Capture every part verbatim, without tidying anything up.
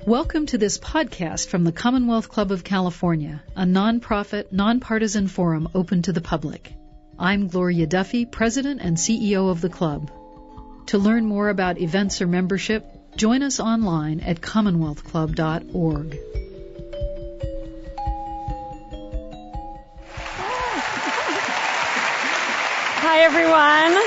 Welcome to this podcast from the Commonwealth Club of California, a nonprofit, nonpartisan forum open to the public. I'm Gloria Duffy, President and C E O of the club. To learn more about events or membership, join us online at commonwealth club dot org. Hi, everyone.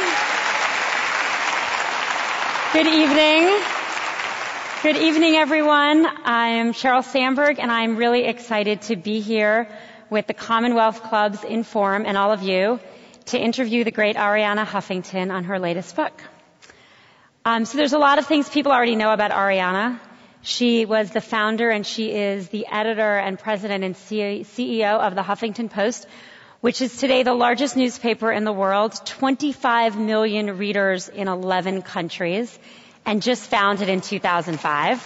Good evening. Good evening, everyone. I am Sheryl Sandberg, and I'm really excited to be here with the Commonwealth Club's Inforum and all of you to interview the great Arianna Huffington on her latest book. Um, so there's a lot of things people already know about Arianna. She was the founder, and she is the editor and president and C E O of the Huffington Post, which is today the largest newspaper in the world, twenty-five million readers in eleven countries, and just founded in two thousand five.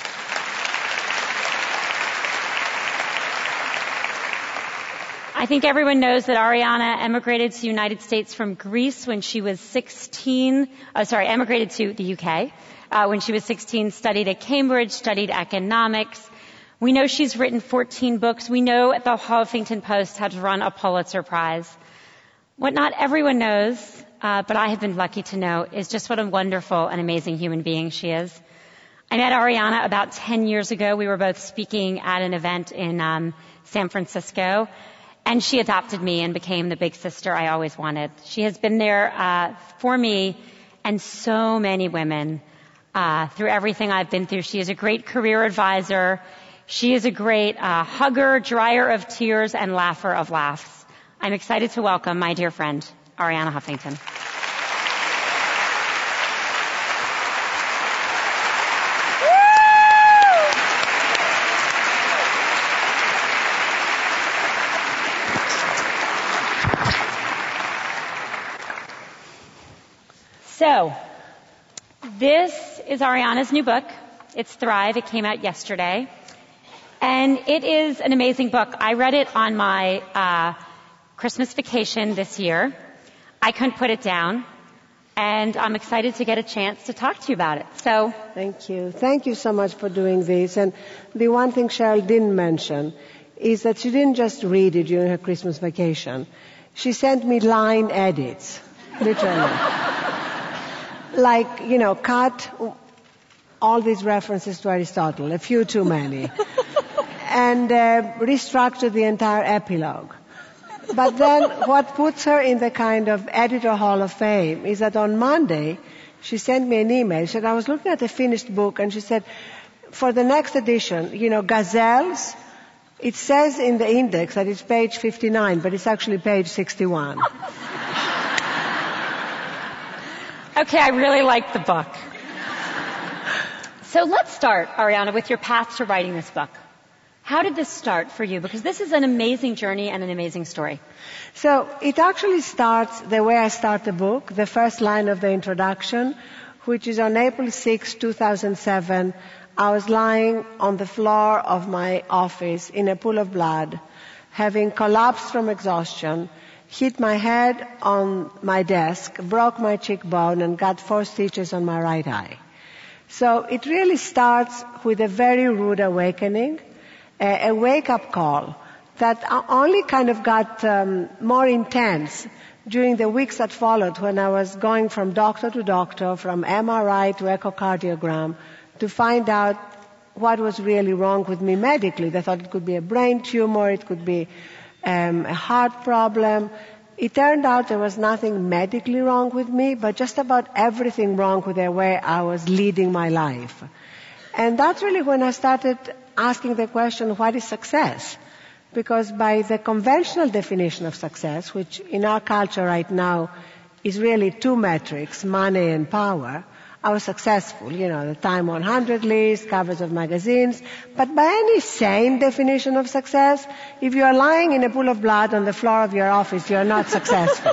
I think everyone knows that Arianna emigrated to the United States from Greece when she was sixteen, oh, sorry, emigrated to the U K uh, when she was sixteen, studied at Cambridge, studied economics. We know she's written fourteen books. We know the Huffington Post has run a Pulitzer Prize. What not everyone knows, uh, but I have been lucky to know, is just what a wonderful and amazing human being she is. I met Arianna about ten years ago. We were both speaking at an event in um, San Francisco, and she adopted me and became the big sister I always wanted. She has been there uh, for me and so many women uh, through everything I've been through. She is a great career advisor. She is a great uh, hugger, dryer of tears, and laugher of laughs. I'm excited to welcome my dear friend, Arianna Huffington. So, this is Arianna's new book. It's Thrive. It came out yesterday. And it is an amazing book. I read it on my uh, Christmas vacation this year. I couldn't put it down. And I'm excited to get a chance to talk to you about it. So, Thank you. Thank you so much for doing this. And the one thing Sheryl didn't mention is that she didn't just read it during her Christmas vacation. She sent me line edits, literally. Like, you know, cut all these references to Aristotle, a few too many, and uh, restructure the entire epilogue. But then what puts her in the kind of editor hall of fame is that on Monday, she sent me an email. She said, I was looking at the finished book, and she said, for the next edition, you know, gazelles, it says in the index that it's page fifty-nine, but it's actually page sixty-one. okay, I really like the book. So let's start, Arianna, with your path to writing this book. How did this start for you? Because this is an amazing journey and an amazing story. So it actually starts the way I start the book, the first line of the introduction, which is on April sixth, two thousand seven. I was lying on the floor of my office in a pool of blood, having collapsed from exhaustion, hit my head on my desk, broke my cheekbone, and got four stitches on my right eye. So it really starts with a very rude awakening, a, a wake-up call that only kind of got um, more intense during the weeks that followed, when I was going from doctor to doctor, from M R I to echocardiogram, to find out what was really wrong with me medically. They thought it could be a brain tumor, it could be um, a heart problem. It turned out there was nothing medically wrong with me, but just about everything wrong with the way I was leading my life. And that's really when I started asking the question, what is success? Because by the conventional definition of success, which in our culture right now is really two metrics, money and power, I was successful. You know, the Time one hundred list, covers of magazines. But by any sane definition of success, if you are lying in a pool of blood on the floor of your office, you are not successful.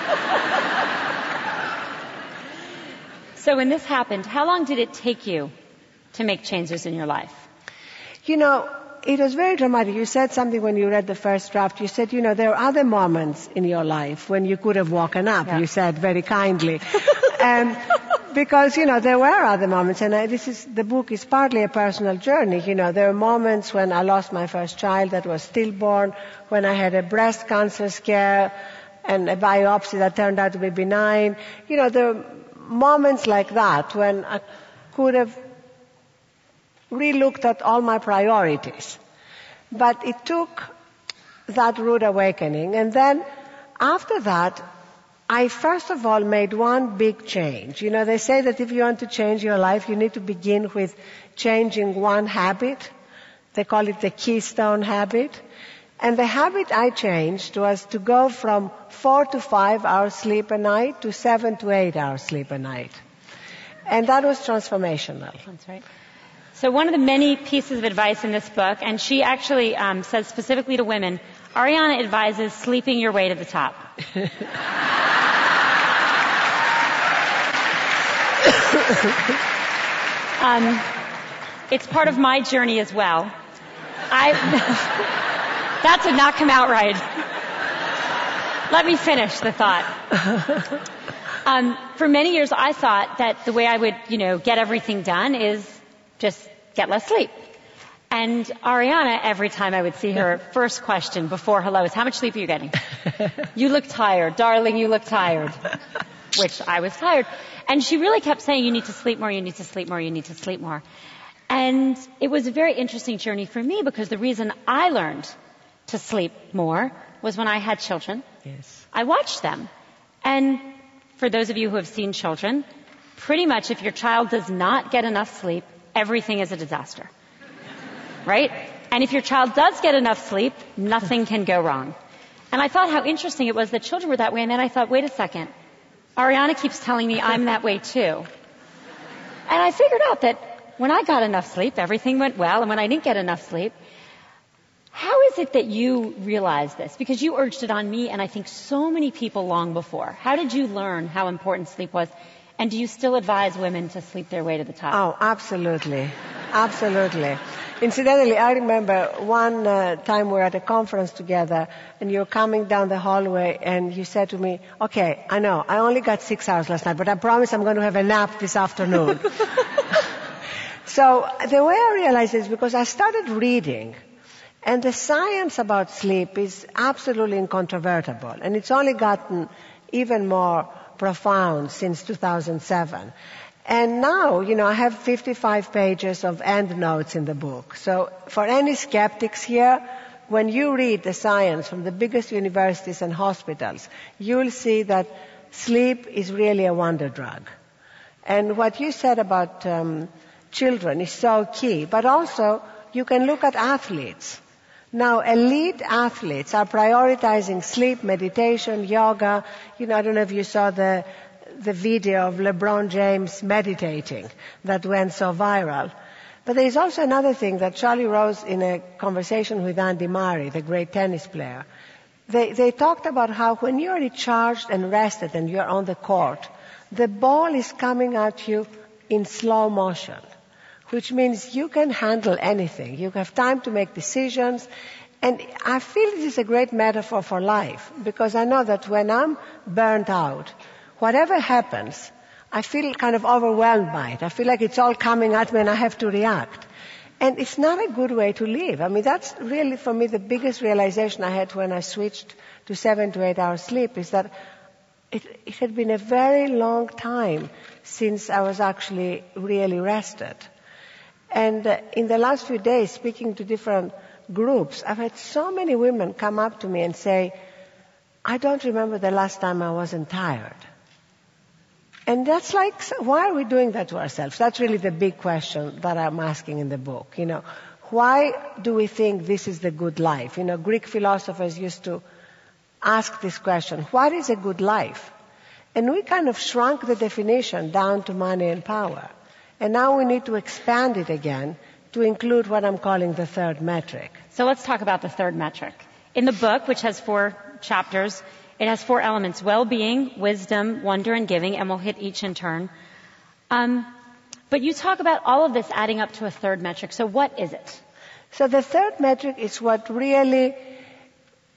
So when this happened, how long did it take you to make changes in your life? You know, it was very dramatic. You said something when you read the first draft. You said, you know, there are other moments in your life when you could have woken up, yeah. you said very kindly. and because, you know, there were other moments, and I, this is, the book is partly a personal journey. You know, there were moments when I lost my first child that was stillborn, when I had a breast cancer scare and a biopsy that turned out to be benign. You know, there were moments like that when I could have re-looked at all my priorities. But it took that rude awakening. And then after that, I first of all made one big change. You know, they say that if you want to change your life, you need to begin with changing one habit. They call it the keystone habit. And the habit I changed was to go from four to five hours sleep a night to seven to eight hours sleep a night. And that was transformational. That's right. So one of the many pieces of advice in this book, and she actually um, says specifically to women, Arianna advises sleeping your way to the top. um, it's part of my journey as well. I that did not come out right. Let me finish the thought. Um, for many years, I thought that the way I would, you know, get everything done is just get less sleep. And Arianna, every time I would see her, first question before hello is, how much sleep are you getting? You look tired. Darling, you look tired. Which I was tired. And she really kept saying, you need to sleep more, you need to sleep more, you need to sleep more. And it was a very interesting journey for me because the reason I learned to sleep more was when I had children. Yes. I watched them. And for those of you who have seen children, pretty much if your child does not get enough sleep, everything is a disaster. Right? And if your child does get enough sleep, nothing can go wrong. And I thought how interesting it was that children were that way, and then I thought, wait a second. Arianna keeps telling me I'm that way too. And I figured out that when I got enough sleep, everything went well, and when I didn't get enough sleep, how is it that you realized this? Because you urged it on me, and I think so many people long before. How did you learn how important sleep was? And do you still advise women to sleep their way to the top? Oh, absolutely. Absolutely. Incidentally, I remember one uh, time we were at a conference together and you were coming down the hallway and you said to me, okay, I know, I only got six hours last night, but I promise I'm going to have a nap this afternoon. So the way I realized this is because I started reading, and the science about sleep is absolutely incontrovertible, and it's only gotten even more profound since two thousand seven. And now, you know, I have fifty-five pages of endnotes in the book. So for any skeptics here, when you read the science from the biggest universities and hospitals, you'll see that sleep is really a wonder drug. And what you said about um, children is so key. But also, you can look at athletes. Now, elite athletes are prioritizing sleep, meditation, yoga. You know, I don't know if you saw the the video of LeBron James meditating that went so viral. But there is also another thing that Charlie Rose, in a conversation with Andy Murray, the great tennis player, they, they talked about how when you're recharged and rested and you're on the court, the ball is coming at you in slow motion, which means you can handle anything. You have time to make decisions. And I feel this is a great metaphor for life, because I know that when I'm burnt out, whatever happens, I feel kind of overwhelmed by it. I feel like it's all coming at me and I have to react. And it's not a good way to live. I mean, that's really, for me, the biggest realization I had when I switched to seven to eight hours sleep, is that it, it had been a very long time since I was actually really rested. And uh, in the last few days, speaking to different groups, I've had so many women come up to me and say, I don't remember the last time I wasn't tired. And that's like, why are we doing that to ourselves? That's really the big question that I'm asking in the book. You know, why do we think this is the good life? You know, Greek philosophers used to ask this question, what is a good life? And we kind of shrunk the definition down to money and power. And now we need to expand it again to include what I'm calling the third metric. So let's talk about the third metric. In the book, which has four chapters, it has four elements: well-being, wisdom, wonder, and giving, and we'll hit each in turn. Um, but you talk about all of this adding up to a third metric. So what is it? So the third metric is what really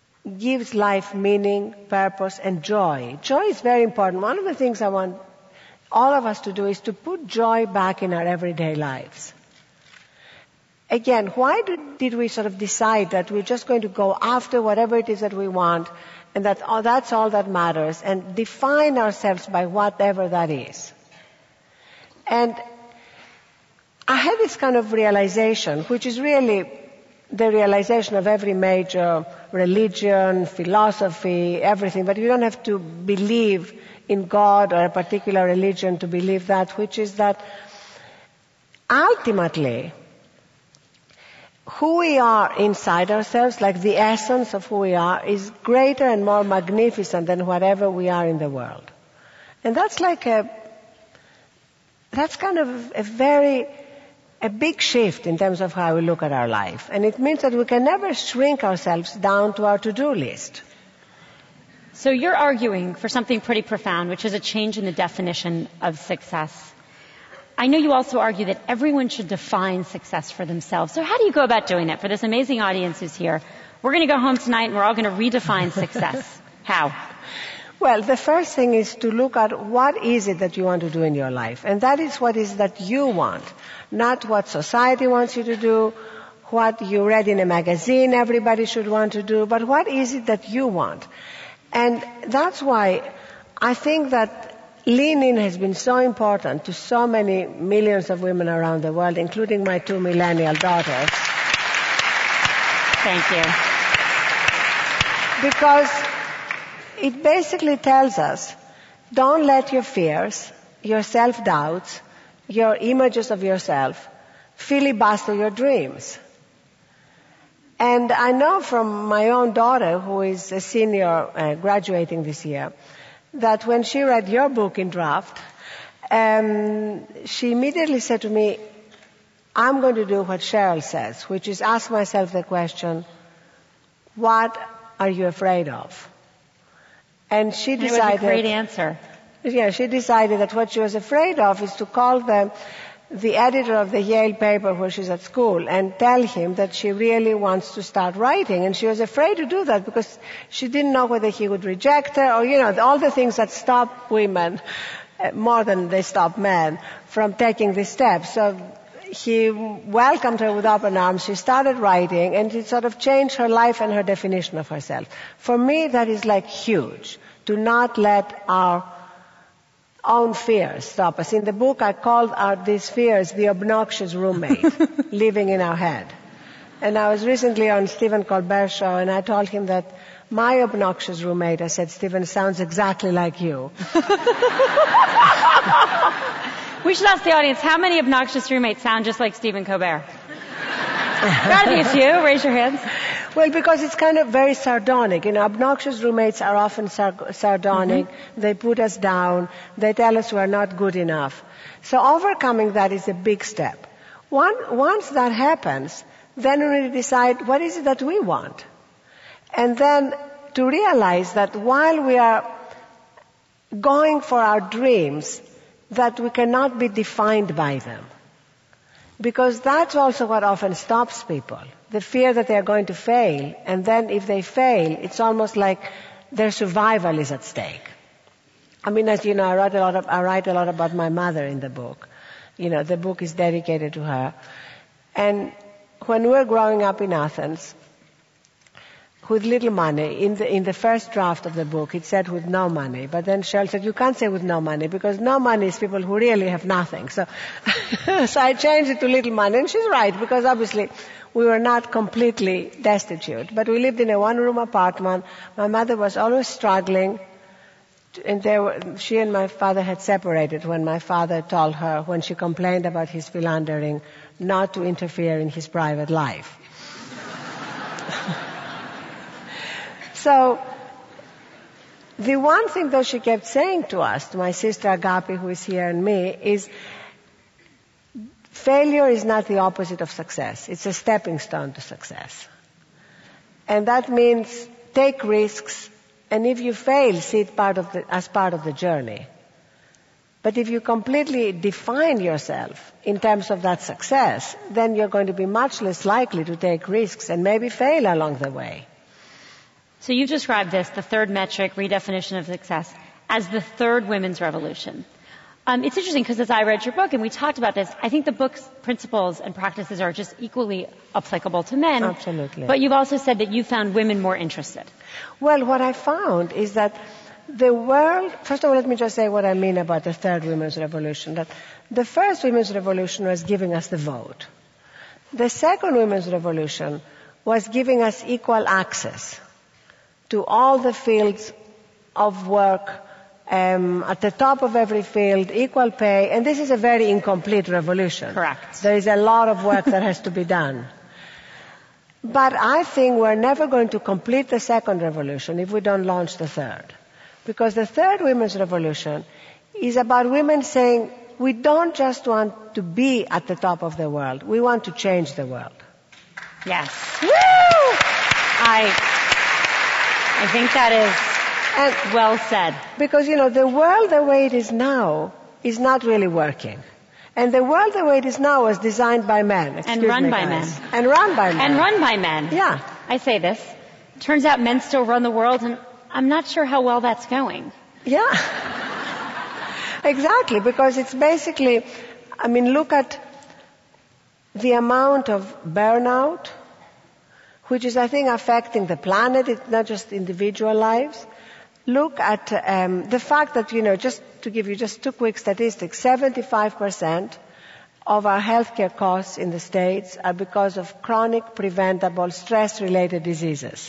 gives life meaning, purpose, and joy. Joy is very important. One of the things I want all of us to do is to put joy back in our everyday lives. Again, why did, did we sort of decide that we're just going to go after whatever it is that we want, and that oh, that's all that matters, and define ourselves by whatever that is? And I had this kind of realization, which is really the realization of every major religion, philosophy, everything, but you don't have to believe in God or a particular religion to believe that, which is that ultimately who we are inside ourselves, like the essence of who we are, is greater and more magnificent than whatever we are in the world. And that's like a, that's kind of a very, a big shift in terms of how we look at our life. And it means that we can never shrink ourselves down to our to-do list. So you're arguing for something pretty profound, which is a change in the definition of success. I know you also argue that everyone should define success for themselves. So how do you go about doing that for this amazing audience who's here? We're going to go home tonight and we're all going to redefine success. How? Well, the first thing is to look at what is it that you want to do in your life. And that is what is that you want. Not what society wants you to do, what you read in a magazine everybody should want to do, but what is it that you want. And that's why I think that Lean In has been so important to so many millions of women around the world, including my two millennial daughters. Thank you. Because it basically tells us, don't let your fears, your self-doubts, your images of yourself filibuster your dreams. And I know from my own daughter, who is a senior uh, graduating this year, that when she read your book in draft, um, she immediately said to me, I'm going to do what Cheryl says, which is ask myself the question, what are you afraid of? And she decided... It was a great answer. Yeah, she decided that what she was afraid of is to call them the editor of the Yale paper where she's at school and tell him that she really wants to start writing. And she was afraid to do that because she didn't know whether he would reject her or, you know, all the things that stop women, uh, more than they stop men, from taking this step. So he welcomed her with open arms. She started writing, and it sort of changed her life and her definition of herself. For me, that is like huge. Do not let our own fears stop us. In the book, I called our, these fears the obnoxious roommate living in our head. And I was recently on Stephen Colbert's show, and I told him that my obnoxious roommate, I said, Stephen, sounds exactly like you. We should ask the audience, how many obnoxious roommates sound just like Stephen Colbert? Gotta be a few. Raise your hands. Well, because it's kind of very sardonic. You know, obnoxious roommates are often sar- sardonic. Mm-hmm. They put us down. They tell us we're not good enough. So overcoming that is a big step. One, once that happens, then we really decide what is it that we want. And then to realize that while we are going for our dreams, that we cannot be defined by them. Because that's also what often stops people. The fear that they're going to fail. And then if they fail, it's almost like their survival is at stake. I mean, as you know, I write a lot of, I write a lot about my mother in the book. You know, the book is dedicated to her. And when we were growing up in Athens, with little money, in the, in the first draft of the book, it said with no money. But then Cheryl said, you can't say with no money, because no money is people who really have nothing. So, so I changed it to little money. And she's right, because obviously we were not completely destitute. But we lived in a one-room apartment. My mother was always struggling. And there were, she and my father had separated when my father told her, when she complained about his philandering, not to interfere in his private life. So, the one thing though she kept saying to us, to my sister Agapi, who is here, and me, is failure is not the opposite of success. It's a stepping stone to success. And that means take risks, and if you fail, see it part of the, as part of the journey. But if you completely define yourself in terms of that success, then you're going to be much less likely to take risks and maybe fail along the way. So you described this, the third metric, redefinition of success, as the third women's revolution. Um, it's interesting because as I read your book and we talked about this, I think the book's principles and practices are just equally applicable to men. Absolutely. But you've also said that you found women more interested. Well, what I found is that the world, first of all, let me just say what I mean about the third women's revolution, that the first women's revolution was giving us the vote. The second women's revolution was giving us equal access to all the fields of work, um, at the top of every field, equal pay, and this is a very incomplete revolution. Correct. There is a lot of work that has to be done. But I think we're never going to complete the second revolution if we don't launch the third. Because the third women's revolution is about women saying, we don't just want to be at the top of the world, we want to change the world. Yes. Woo! I, I think that is and well said. Because, you know, the world the way it is now is not really working. And the world the way it is now was designed by men. And run me, by guys. men. And run by men. And run by men. Yeah. I say this. Turns out men still run the world, and I'm not sure how well that's going. Yeah. Exactly, because it's basically, I mean, look at the amount of burnout, which is, I think, affecting the planet. It's not just individual lives. Look at um, the fact that, you know, just to give you just two quick statistics, seventy-five percent of our healthcare costs in the States are because of chronic, preventable, stress-related diseases.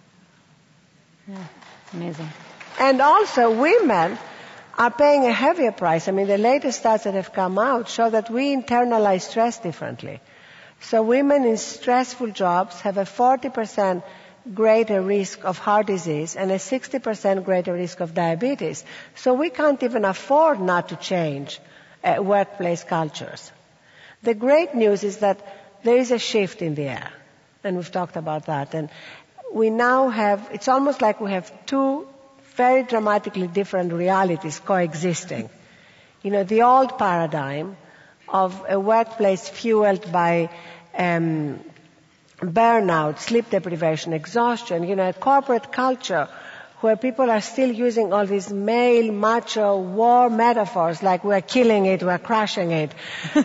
Yeah, amazing. And also, women are paying a heavier price. I mean, the latest stats that have come out show that we internalize stress differently. So women in stressful jobs have a forty percent greater risk of heart disease and a sixty percent greater risk of diabetes. So we can't even afford not to change uh, workplace cultures. The great news is that there is a shift in the air, and we've talked about that. And we now have, it's almost like we have two very dramatically different realities coexisting. You know, the old paradigm of a workplace fueled by um, burnout, sleep deprivation, exhaustion, you know, a corporate culture where people are still using all these male, macho, war metaphors like we're killing it, we're crushing it.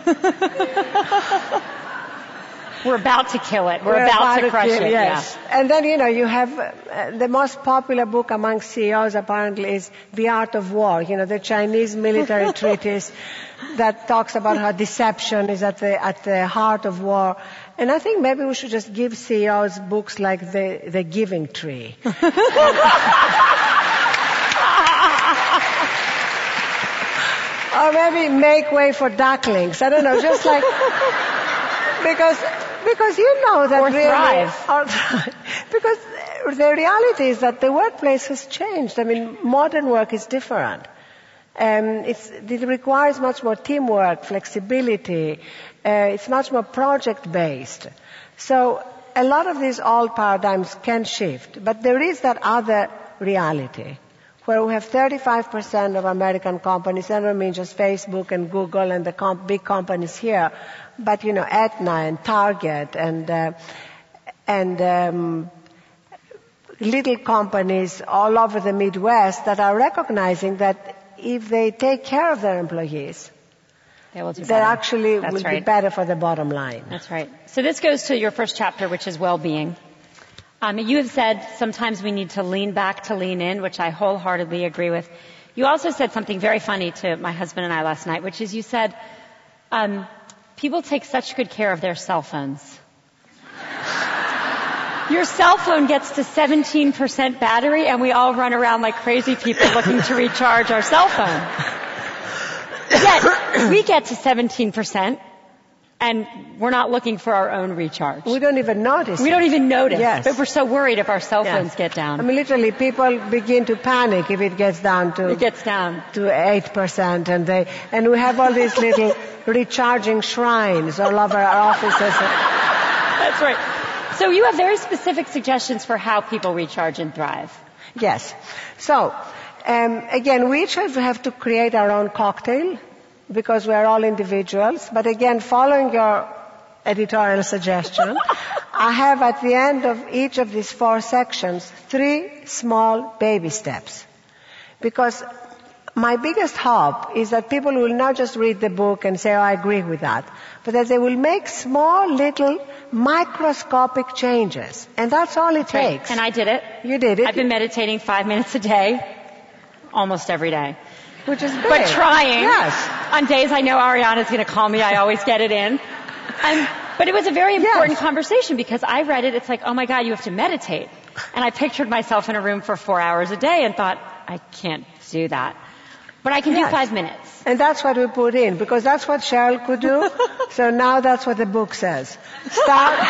We're about to kill it. We're, We're about, about to to crush kill, it. yes. Yeah. And then, you know, you have uh, the most popular book among C E Os apparently is The Art of War. You know, the Chinese military treatise that talks about how deception is at the at the heart of war. And I think maybe we should just give C E Os books like The The Giving Tree. Or maybe Make Way for Ducklings. I don't know, just like because. Because you know that or really, thrive. Or thrive. Because the reality is that the workplace has changed. I mean, modern work is different. Um, it's, it requires much more teamwork, flexibility. Uh, it's much more project-based. So a lot of these old paradigms can shift. But there is that other reality where we have thirty-five percent of American companies, I don't mean just Facebook and Google and the comp- big companies here, but, you know, Aetna and Target and uh, and um, little companies all over the Midwest that are recognizing that if they take care of their employees, they will do they better. actually That's will right. be better for the bottom line. That's right. So this goes to your first chapter, which is well-being. Um, you have said sometimes we need to lean back to lean in, which I wholeheartedly agree with. You also said something very funny to my husband and I last night, which is you said, um, people take such good care of their cell phones. Your cell phone gets to seventeen percent battery and we all run around like crazy people looking to recharge our cell phone. Yet, we get to seventeen percent and we're not looking for our own recharge. We don't even notice. We it. don't even notice. Yes. But we're so worried if our cell Yes. phones get down. I mean, literally, people begin to panic if it gets down to It gets down. to eight percent, and they and we have all these little recharging shrines all over our offices. That's right. So you have very specific suggestions for how people recharge and thrive. Yes. So, um, again, we each have to create our own cocktail because we are all individuals. But again, following your editorial suggestion, I have at the end of each of these four sections three small baby steps. Because my biggest hope is that people will not just read the book and say, oh, I agree with that, but that they will make small, little, microscopic changes. And that's all it Right. takes. And I did it. You did it. I've been meditating five minutes a day, almost every day. Which is great. But trying. Yes. On days I know Ariana's going to call me, I always get it in. And, but it was a very important Yes. conversation because I read it, it's like, oh my God, you have to meditate. And I pictured myself in a room for four hours a day and thought, I can't do that. But I can Yes. do five minutes. And that's what we put in, because that's what Cheryl could do. So now that's what the book says. Start.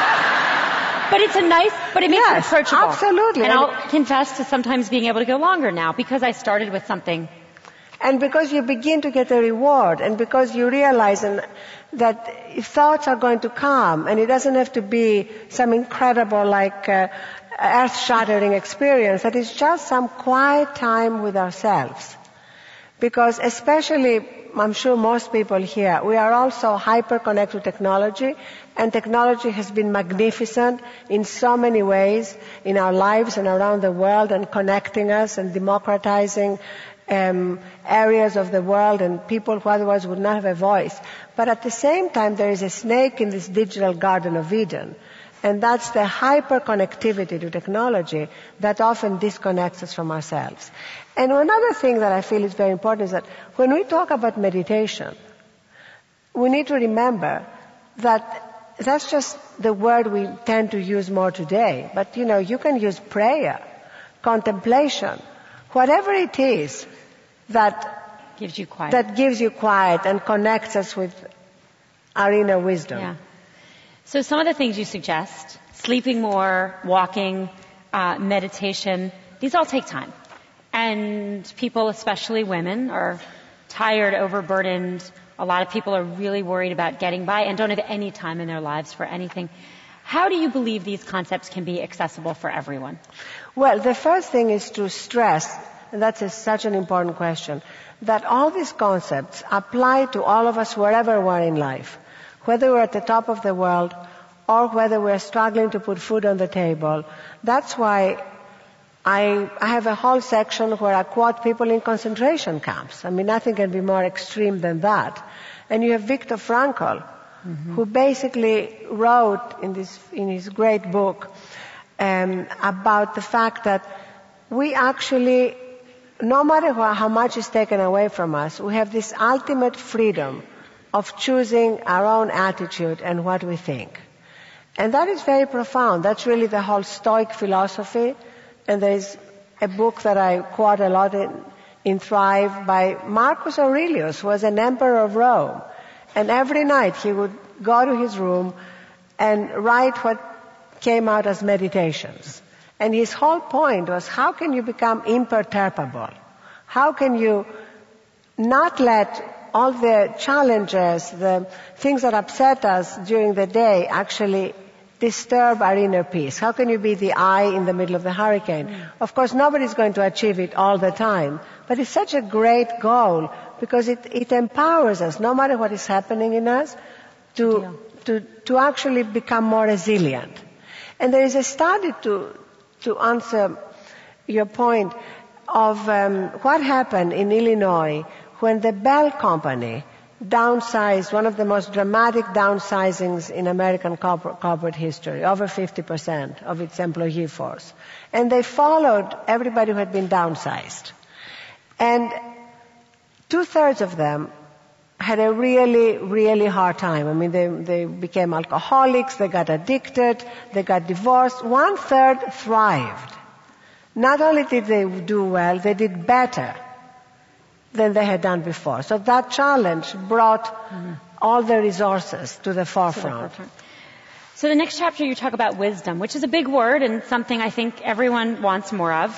But it's a nice, but it makes Yes, it approachable. absolutely. And I'll confess to sometimes being able to go longer now because I started with something. And because you begin to get a reward, and because you realize and, that thoughts are going to come, and it doesn't have to be some incredible, like, uh, earth-shattering experience, that is just some quiet time with ourselves. Because especially, I'm sure most people here, we are also hyper-connected to technology, and technology has been magnificent in so many ways in our lives and around the world, and connecting us and democratizing um, areas of the world and people who otherwise would not have a voice. But at the same time, there is a snake in this digital Garden of Eden. And that's the hyper-connectivity to technology that often disconnects us from ourselves. And another thing that I feel is very important is that when we talk about meditation, we need to remember that that's just the word we tend to use more today. But, you know, you can use prayer, contemplation, whatever it is that Gives you quiet. that gives you quiet and connects us with our inner wisdom. Yeah. So some of the things you suggest, sleeping more, walking, uh, meditation, these all take time. And people, especially women, are tired, overburdened. A lot of people are really worried about getting by and don't have any time in their lives for anything. How do you believe these concepts can be accessible for everyone? Well, the first thing is to stress, and that's a, such an important question, that all these concepts apply to all of us wherever we're in life. Whether we're at the top of the world or whether we're struggling to put food on the table. That's why I, I have a whole section where I quote people in concentration camps. I mean, nothing can be more extreme than that. And you have Viktor Frankl, mm-hmm. who basically wrote in this, in his great book, um, about the fact that we actually, no matter how much is taken away from us, we have this ultimate freedom of choosing our own attitude and what we think. And that is very profound. That's really the whole Stoic philosophy. And there is a book that I quote a lot in, in Thrive by Marcus Aurelius, who was an emperor of Rome. And every night he would go to his room and write what came out as meditations. And his whole point was, how can you become imperturbable? How can you not let all the challenges, the things that upset us during the day actually disturb our inner peace? How can you be the eye in the middle of the hurricane? Mm. Of course, nobody's going to achieve it all the time, but it's such a great goal because it, it empowers us, no matter what is happening in us, to, to, to actually become more resilient. And there is a study to, to answer your point of um, what happened in Illinois when the Bell Company downsized, one of the most dramatic downsizings in American corporate, corporate history, over fifty percent of its employee force. And they followed everybody who had been downsized. And two-thirds of them had a really, really hard time. I mean, they, they became alcoholics, they got addicted, they got divorced. One-third thrived. Not only did they do well, they did better than they had done before. So that challenge brought mm-hmm. all the resources to the forefront. To the So the next chapter you talk about wisdom, which is a big word and something I think everyone wants more of.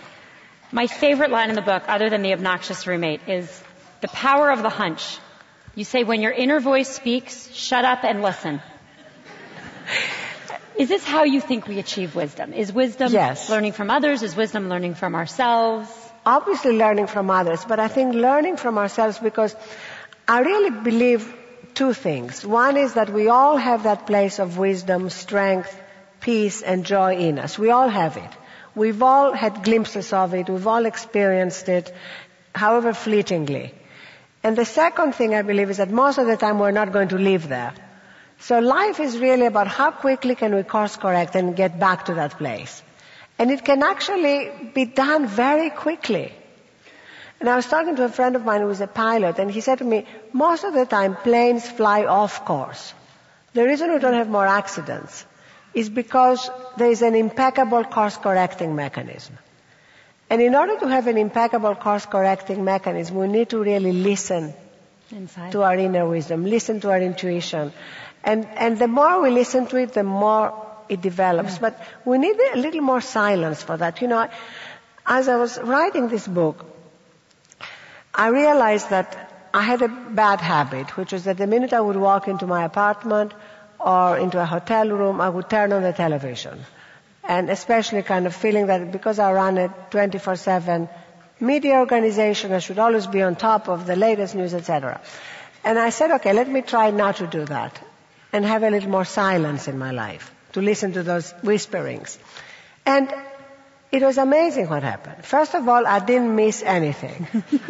My favorite line in the book, other than the obnoxious roommate, is the power of the hunch. You say, when your inner voice speaks, shut up and listen. Is this how you think we achieve wisdom? Is wisdom yes. learning from others? Is wisdom learning from ourselves? Obviously learning from others, but I think learning from ourselves because I really believe two things. One is that we all have that place of wisdom, strength, peace, and joy in us. We all have it. We've all had glimpses of it. We've all experienced it. however fleetingly. And the second thing I believe is that most of the time we're not going to live there. So life is really about how quickly can we course correct and get back to that place. And it can actually be done very quickly. And I was talking to a friend of mine who was a pilot, and he said to me, most of the time planes fly off course. The reason we don't have more accidents is because there is an impeccable course-correcting mechanism. And in order to have an impeccable course-correcting mechanism, we need to really listen Inside. to our inner wisdom, listen to our intuition. And, and the more we listen to it, the more it develops. Yeah. But we need a little more silence for that. You know, as I was writing this book, I realized that I had a bad habit, which was that the minute I would walk into my apartment or into a hotel room, I would turn on the television. And especially kind of feeling that because I run a twenty-four seven media organization, I should always be on top of the latest news, et cetera. And I said, okay, let me try not to do that and have a little more silence in my life, to listen to those whisperings. And it was amazing what happened. First of all, I didn't miss anything.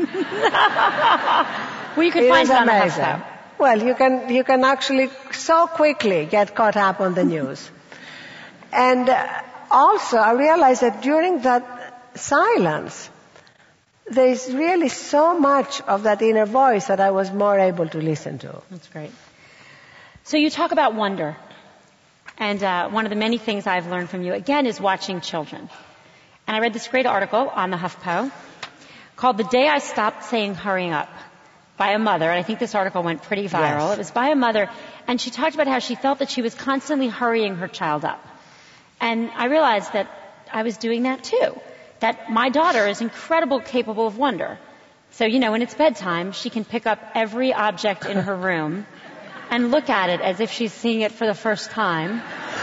Well, you can it find was it on amazing. the HuffPo. Well, you can, you can actually so quickly get caught up on the news. And uh, also, I realized that during that silence, there is really so much of that inner voice that I was more able to listen to. That's great. So you talk about wonder. And uh, one of the many things I've learned from you, again, is watching children. And I read this great article on the HuffPo called The Day I Stopped Saying Hurrying Up by a mother. And I think this article went pretty viral. Yes. It was by a mother. And she talked about how she felt that she was constantly hurrying her child up. And I realized that I was doing that too. That my daughter is incredibly capable of wonder. So, you know, when it's bedtime, she can pick up every object in her room and look at it as if she's seeing it for the first time.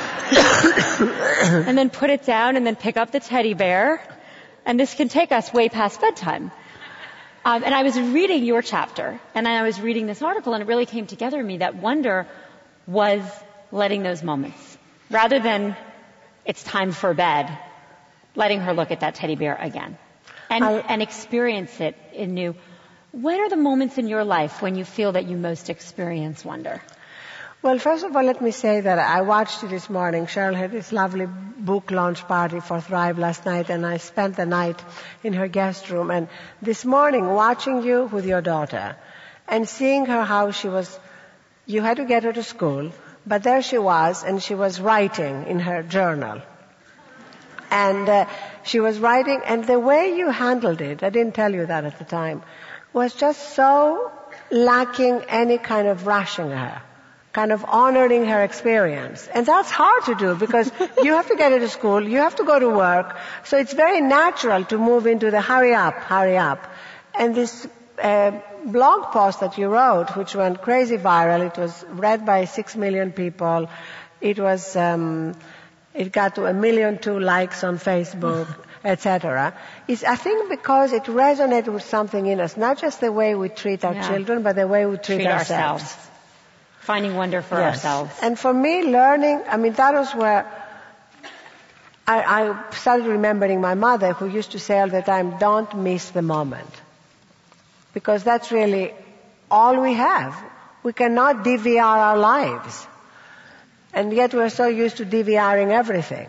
And then put it down and then pick up the teddy bear. And this can take us way past bedtime. Um, and I was reading your chapter, and I was reading this article, and it really came together in me that wonder was letting those moments. Rather than it's time for bed, letting her look at that teddy bear again. And, I, and experience it in new. When are the moments in your life when you feel that you most experience wonder? Well, first of all, let me say that I watched you this morning. Cheryl had this lovely book launch party for Thrive last night, and I spent the night in her guest room. And this morning, watching you with your daughter and seeing her how she was, you had to get her to school, but there she was, and she was writing in her journal. And uh, she was writing, and the way you handled it, I didn't tell you that at the time, was just so lacking any kind of rushing her, kind of honoring her experience. And that's hard to do because you have to get her to school, you have to go to work, so it's very natural to move into the hurry up, hurry up. And this uh, blog post that you wrote, which went crazy viral, it was read by six million people, it was, um, it got to a million two likes on Facebook, et cetera, is I think because it resonated with something in us, not just the way we treat our yeah. children, but the way we treat, treat ourselves. ourselves. Finding wonder for yes. ourselves. And for me, learning, I mean, that was where I, I started remembering my mother, who used to say all the time, don't miss the moment. Because that's really all we have. We cannot D V R our lives. And yet we're so used to DVRing everything.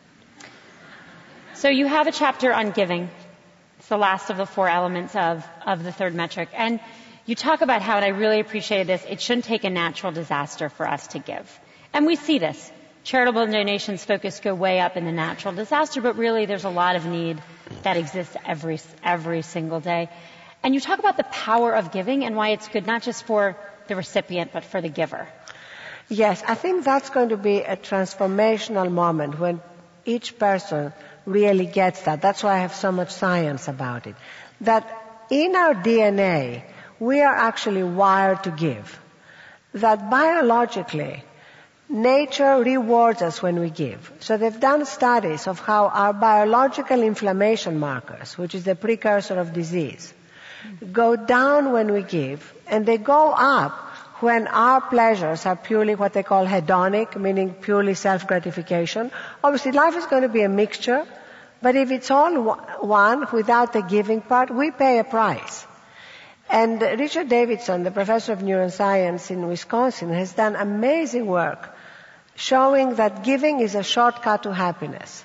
So you have a chapter on giving. It's the last of the four elements of, of the third metric. And you talk about how, and I really appreciated this, it shouldn't take a natural disaster for us to give. And we see this. Charitable donations focus go way up in the natural disaster, but really there's a lot of need that exists every, every single day. And you talk about the power of giving and why it's good not just for the recipient, but for the giver. Yes, I think that's going to be a transformational moment when each person really gets that. That's why I have so much science about it. That in our D N A, we are actually wired to give. That biologically, nature rewards us when we give. So they've done studies of how our biological inflammation markers, which is the precursor of disease, go down when we give, and they go up when our pleasures are purely what they call hedonic, meaning purely self-gratification. Obviously, life is going to be a mixture, But if it's all one, without the giving part, we pay a price. And Richard Davidson, the professor of neuroscience in Wisconsin, has done amazing work showing that giving is a shortcut to happiness.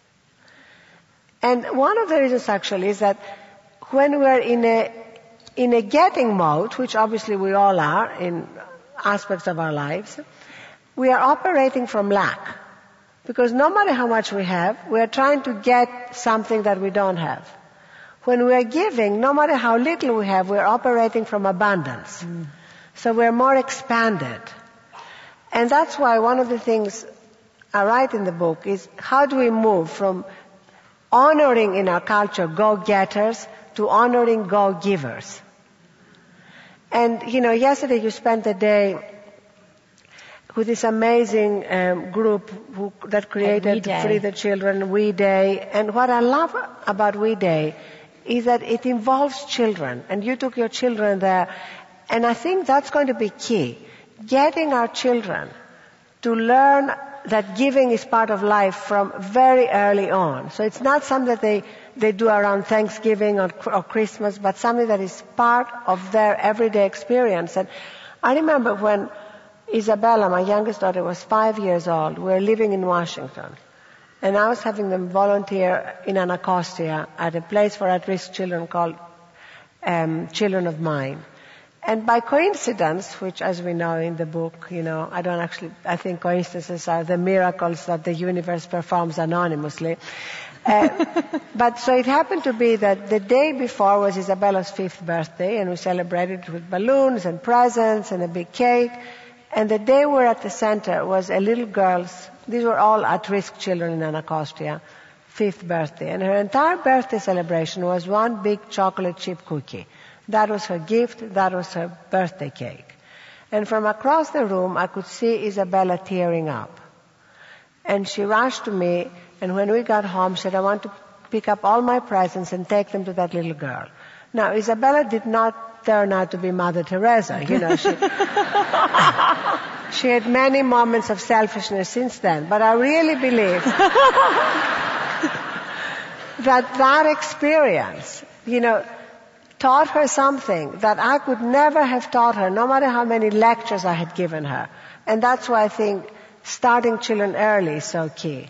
And one of the reasons actually is that when we're in a, in a getting mode, which obviously we all are in aspects of our lives, we are operating from lack. Because no matter how much we have, we are trying to get something that we don't have. When we are giving, no matter how little we have, we are operating from abundance. Mm. So we are more expanded. And that's why one of the things I write in the book is how do we move from honoring in our culture go-getters to honoring go-givers. And, you know, yesterday you spent the day with this amazing um, group who, that created Free the Children, We Day. And what I love about We Day is that it involves children. And you took your children there. And I think that's going to be key. Getting our children to learn that giving is part of life from very early on. So it's not something that they, they do around Thanksgiving or, or Christmas, but something that is part of their everyday experience. And I remember when Isabella, my youngest daughter, was five years old, we were living in Washington. And I was having them volunteer in Anacostia at a place for at-risk children called um, Children of Mine. And by coincidence, which as we know in the book, you know, I don't actually, I think coincidences are the miracles that the universe performs anonymously. Uh, but so it happened to be that the day before was Isabella's fifth birthday, and we celebrated with balloons and presents and a big cake. And the day we were at the center was a little girl's, these were all at-risk children in Anacostia, fifth birthday. And her entire birthday celebration was one big chocolate chip cookie. That was her gift, that was her birthday cake. And from across the room, I could see Isabella tearing up. And she rushed to me, and when we got home, she said, I want to pick up all my presents and take them to that little girl. Now, Isabella did not turn out to be Mother Teresa, you know. She, she had many moments of selfishness since then, but I really believe that that experience, you know, taught her something that I could never have taught her, no matter how many lectures I had given her. And that's why I think starting children early is so key.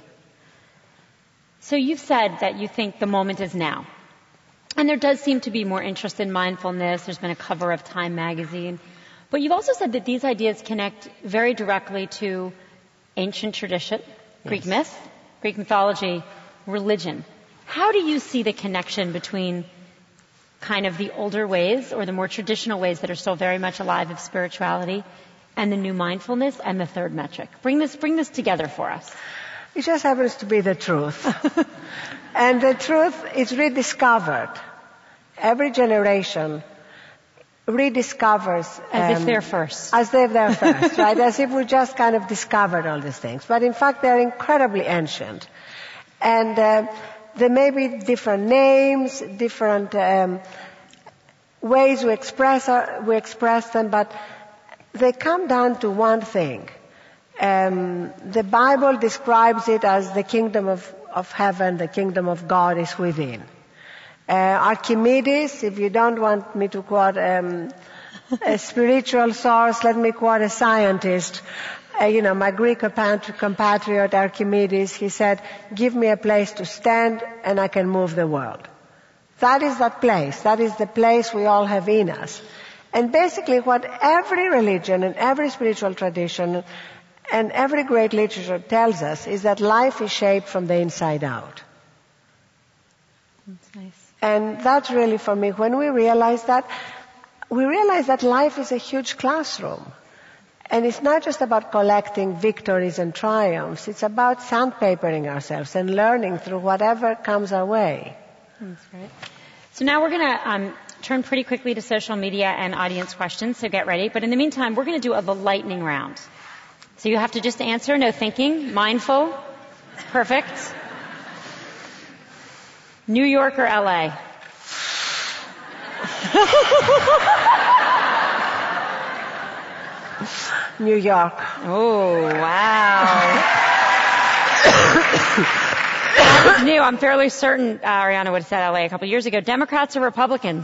So you've said that you think the moment is now. And there does seem to be more interest in mindfulness. There's been a cover of Time magazine. But you've also said that these ideas connect very directly to ancient tradition, Greek yes. myth, Greek mythology, religion. How do you see the connection between kind of the older ways or the more traditional ways that are still very much alive of spirituality and the new mindfulness and the third metric? Bring this, bring this together for us. It just happens to be the truth. And the truth is rediscovered. Every generation rediscovers. As um, if they're first. As if they're first, right? As if we just kind of discovered all these things. But in fact, they're incredibly ancient. And uh, there may be different names, different um, ways we express, our, we express them, but they come down to one thing. Um, the Bible describes it as the kingdom of, of heaven, the kingdom of God is within. Uh, Archimedes, if you don't want me to quote um, a spiritual source, let me quote a scientist. Uh, you know, my Greek compatriot Archimedes, he said, give me a place to stand and I can move the world. That is that place. That is the place we all have in us. And basically what every religion and every spiritual tradition and every great literature tells us is that life is shaped from the inside out. That's nice. And that's really for me, when we realize that, we realize that life is a huge classroom. And it's not just about collecting victories and triumphs. It's about sandpapering ourselves and learning through whatever comes our way. That's right. So now we're going to um, turn pretty quickly to social media and audience questions, so get ready. But in the meantime, we're going to do a the lightning round. So you have to just answer, no thinking, mindful. It's perfect. New York or L A? New York. Oh, wow. That was new. I'm fairly certain uh, Ariana would have said L A a couple years ago. Democrats or Republicans?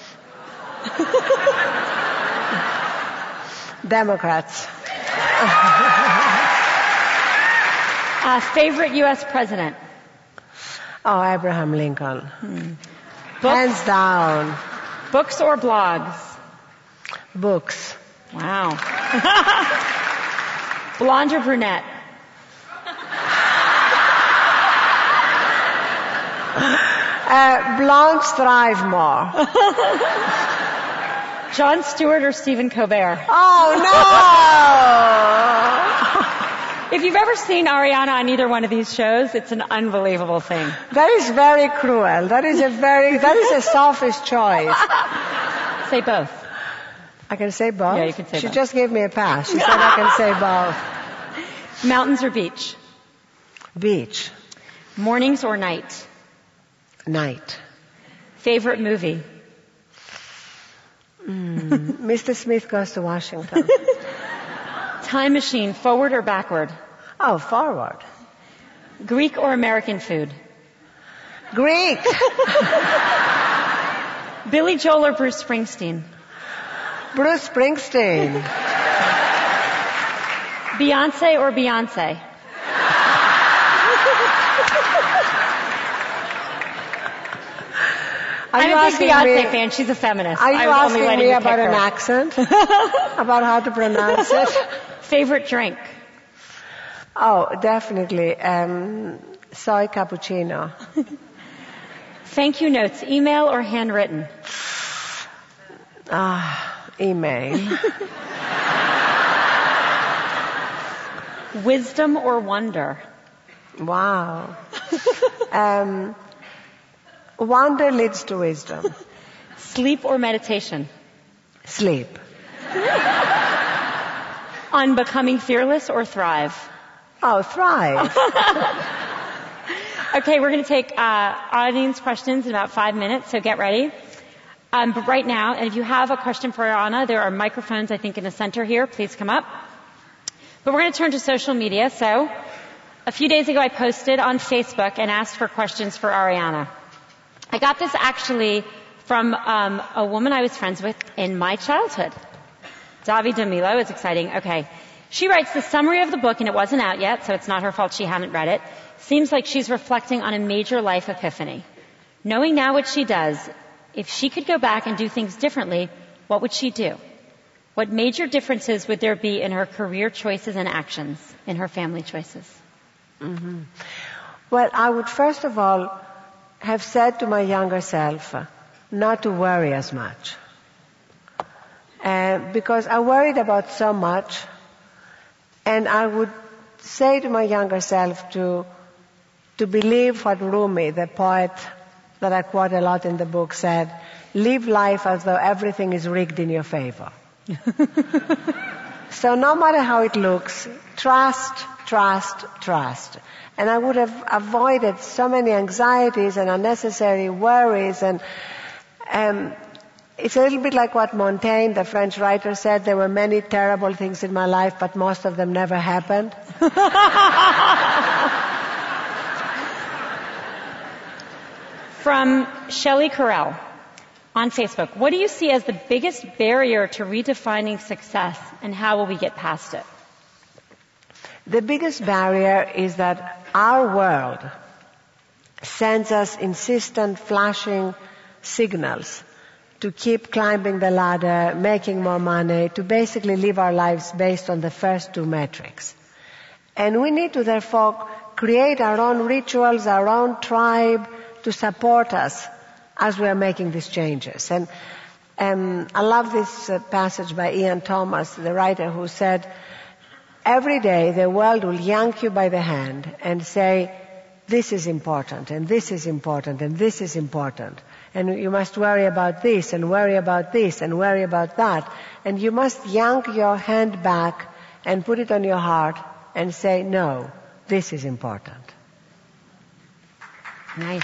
Democrats. uh, favorite U S president? Oh, Abraham Lincoln. Hmm. Hands down. Books or blogs? Books. Wow. Blonde or brunette? Uh, blondes thrive more. Jon Stewart or Stephen Colbert? Oh, no! If you've ever seen Ariana on either one of these shows, it's an unbelievable thing. That is very cruel. That is a very, that is a selfish choice. Say both. I can say both? Yeah, you can say she both. She just gave me a pass. She said I can say both. Mountains or beach? Beach. Mornings or night? Night. Favorite movie? Mm, Mister Smith Goes to Washington. Time machine, forward or backward? Oh, forward. Greek or American food? Greek. Billy Joel or Bruce Springsteen? Bruce Springsteen. Beyonce or Beyonce? Are I'm you a big Beyonce me, fan. She's a feminist. Are you I was asking only me you about her. an accent? About how to pronounce it? Favorite drink? Oh, definitely. Um, soy cappuccino. Thank you notes, email or handwritten? Ah, email. Wisdom or wonder? Wow. Um, wonder leads to wisdom. Sleep or meditation? Sleep. On becoming fearless or thrive? Oh, thrive. Okay, we're going to take uh, audience questions in about five minutes, so get ready. Um, but right now, and if you have a question for Ariana, there are microphones, I think, in the center here. Please come up. But we're going to turn to social media. So a few days ago, I posted on Facebook and asked for questions for Ariana. I got this actually from um, a woman I was friends with in my childhood. Davi D'Amilo. It's exciting. Okay. She writes, the summary of the book, and it wasn't out yet, so it's not her fault she hadn't read it, seems like she's reflecting on a major life epiphany. Knowing now what she does, if she could go back and do things differently, what would she do? What major differences would there be in her career choices and actions, in her family choices? Mm-hmm. Well, I would first of all have said to my younger self uh, not to worry as much. Uh, because I worried about so much, and I would say to my younger self to to believe what Rumi, the poet that I quote a lot in the book, said, live life as though everything is rigged in your favor. So no matter how it looks, trust, trust, trust. And I would have avoided so many anxieties and unnecessary worries. And um, it's a little bit like what Montaigne, the French writer, said, there were many terrible things in my life, but most of them never happened. From Shelley Carell on Facebook, what do you see as the biggest barrier to redefining success, and how will we get past it? The biggest barrier is that our world sends us insistent flashing signals to keep climbing the ladder, making more money, to basically live our lives based on the first two metrics. And we need to therefore create our own rituals, our own tribe, to support us as we are making these changes. And um, I love this uh, passage by Ian Thomas, the writer, who said, every day the world will yank you by the hand and say, this is important, and this is important, and this is important. And you must worry about this, and worry about this, and worry about that. And you must yank your hand back and put it on your heart and say, no, this is important. Nice.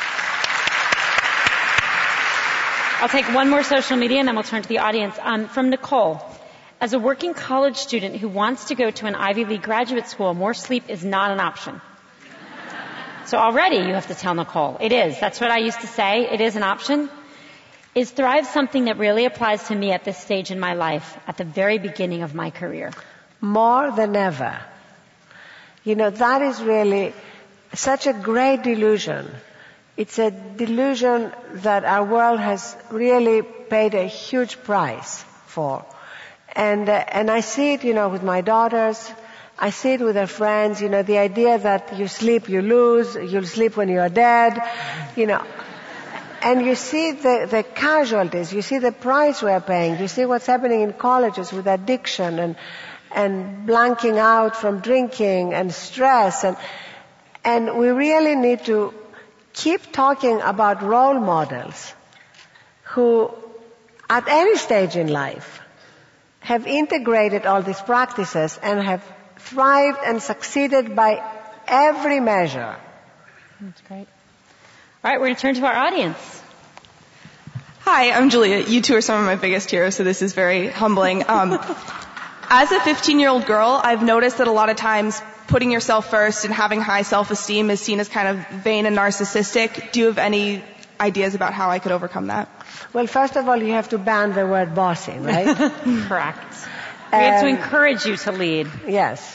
I'll take one more social media and then we'll turn to the audience. Um, from Nicole. As a working college student who wants to go to an Ivy League graduate school, more sleep is not an option. so already you have to tell Nicole. It is. That's what I used to say. It is an option. Is Thrive something that really applies to me at this stage in my life, at the very beginning of my career? More than ever. You know, that is really such a great delusion. It's a delusion that our world has really paid a huge price for. And, uh, and I see it, you know, with my daughters. I see it with their friends, you know, the idea that you sleep, you lose, you'll sleep when you're dead, you know. And you see the, the casualties, you see the price we're paying, you see what's happening in colleges with addiction and, and blanking out from drinking and stress. And, and we really need to keep talking about role models who, at any stage in life, have integrated all these practices and have thrived and succeeded by every measure. That's great. All right, we're going to turn to our audience. Hi, I'm Julia. You two are some of my biggest heroes, so this is very humbling. Um, as a fifteen-year-old girl, I've noticed that a lot of times putting yourself first and having high self-esteem is seen as kind of vain and narcissistic. Do you have any ideas about how I could overcome that? Well, first of all, you have to ban the word bossy, right? Correct. We have to encourage you to lead. Yes.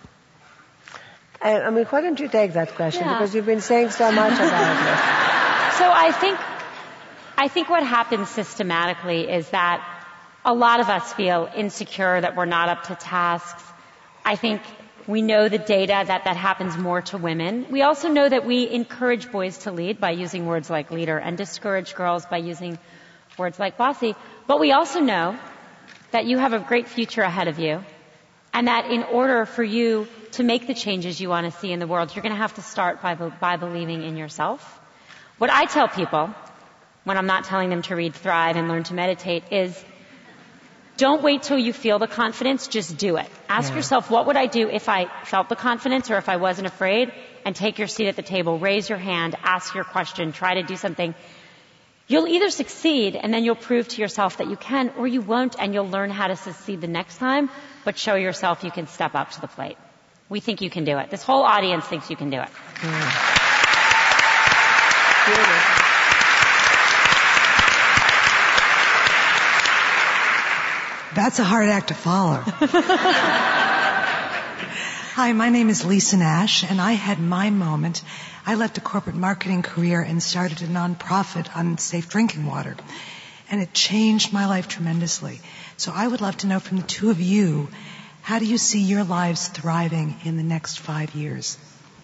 Uh, I mean, why don't you take that question? Yeah. Because you've been saying so much about it. So I think, I think what happens systematically is that a lot of us feel insecure that we're not up to tasks. I think we know the data that that happens more to women. We also know that we encourage boys to lead by using words like leader and discourage girls by using words like bossy. But we also know that you have a great future ahead of you, and that in order for you to make the changes you want to see in the world, you're going to have to start by, by believing in yourself. What I tell people, when I'm not telling them to read Thrive and learn to meditate, is don't wait till you feel the confidence, just do it. Ask yeah. yourself, what would I do if I felt the confidence or if I wasn't afraid? And take your seat at the table, raise your hand, ask your question, try to do something. You'll either succeed and then you'll prove to yourself that you can, or you won't and you'll learn how to succeed the next time, but show yourself you can step up to the plate. We think you can do it. This whole audience thinks you can do it. Mm. That's a hard act to follow. Hi, my name is Lisa Nash, and I had my moment. I left a corporate marketing career and started a nonprofit on safe drinking water. And it changed my life tremendously. So I would love to know from the two of you, how do you see your lives thriving in the next five years?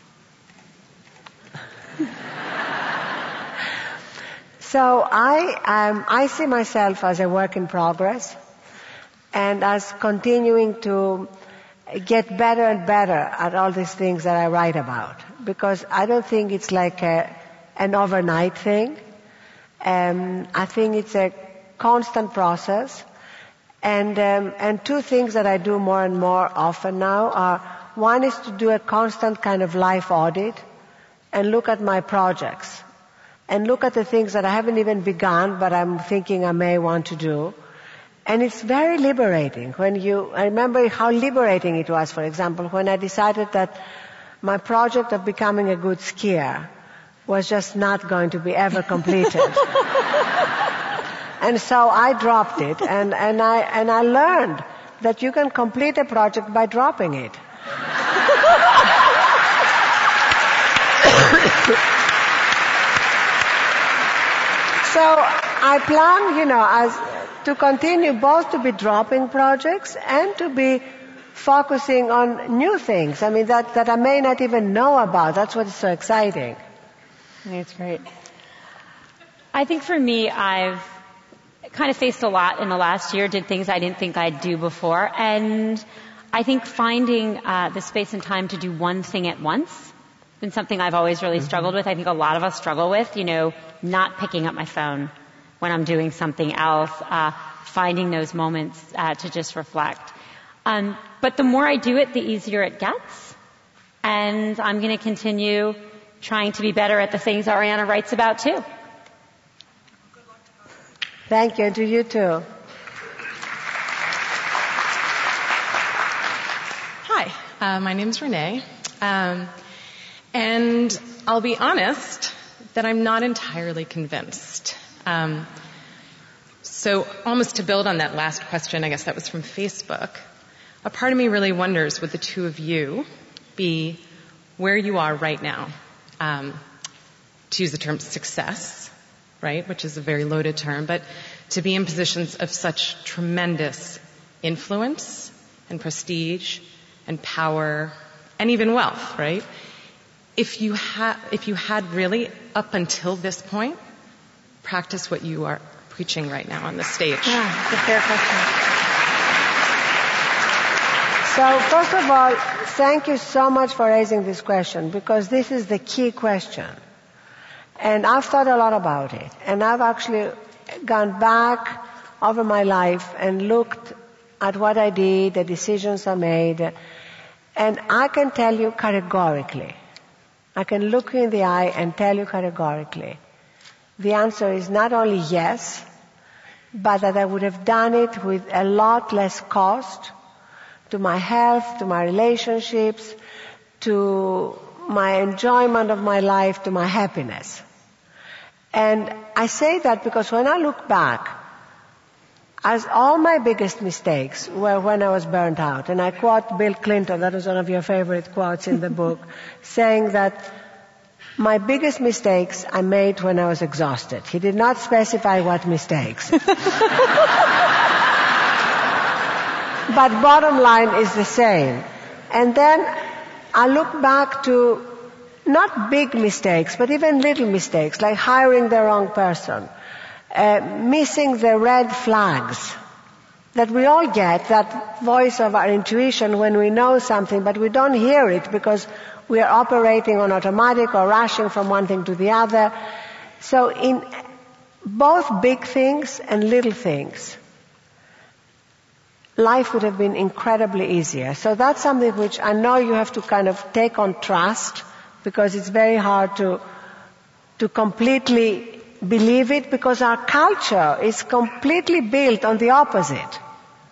So I, um, I see myself as a work in progress and as continuing to get better and better at all these things that I write about. Because I don't think it's like a, an overnight thing. Um, I think it's a constant process. And, um, and two things that I do more and more often now are, one is to do a constant kind of life audit and look at my projects and look at the things that I haven't even begun but I'm thinking I may want to do. And it's very liberating when you, I remember how liberating it was, for example, when I decided that my project of becoming a good skier was just not going to be ever completed. And so I dropped it, and, and I, and I learned that you can complete a project by dropping it. So I plan, you know, as, to continue both to be dropping projects and to be focusing on new things. I mean, that, that I may not even know about. That's what is so exciting. That's great. I think for me, I've kind of faced a lot in the last year, did things I didn't think I'd do before. And I think finding uh, the space and time to do one thing at once has been something I've always really mm-hmm. struggled with. I think a lot of us struggle with, you know, not picking up my phone when I'm doing something else, uh, finding those moments uh, to just reflect. Um, but the more I do it, the easier it gets. And I'm going to continue trying to be better at the things Ariana writes about too. Thank you, and to you too. Hi, uh, my name is Renee. Um, and I'll be honest that I'm not entirely convinced. Um, so almost to build on that last question, I guess that was from Facebook, a part of me really wonders, would the two of you be where you are right now? Um, to use the term success, right, which is a very loaded term, but to be in positions of such tremendous influence and prestige and power and even wealth, right? If you had, if you had really, up until this point, practice what you are preaching right now on the stage. Yeah, it's a fair question. So, first of all, thank you so much for raising this question, because this is the key question. And I've thought a lot about it. And I've actually gone back over my life and looked at what I did, the decisions I made. And I can tell you categorically, I can look you in the eye and tell you categorically, the answer is not only yes, but that I would have done it with a lot less cost to my health, to my relationships, to my enjoyment of my life, to my happiness. And I say that because when I look back, as all my biggest mistakes were when I was burnt out. And I quote Bill Clinton, that was one of your favorite quotes in the book, saying that my biggest mistakes I made when I was exhausted. He did not specify what mistakes. But bottom line is the same. And then I look back to not big mistakes, but even little mistakes, like hiring the wrong person, uh, missing the red flags that we all get, that voice of our intuition when we know something, but we don't hear it because we are operating on automatic or rushing from one thing to the other. So in both big things and little things, life would have been incredibly easier. So that's something which I know you have to kind of take on trust, because it's very hard to to completely believe it, because our culture is completely built on the opposite.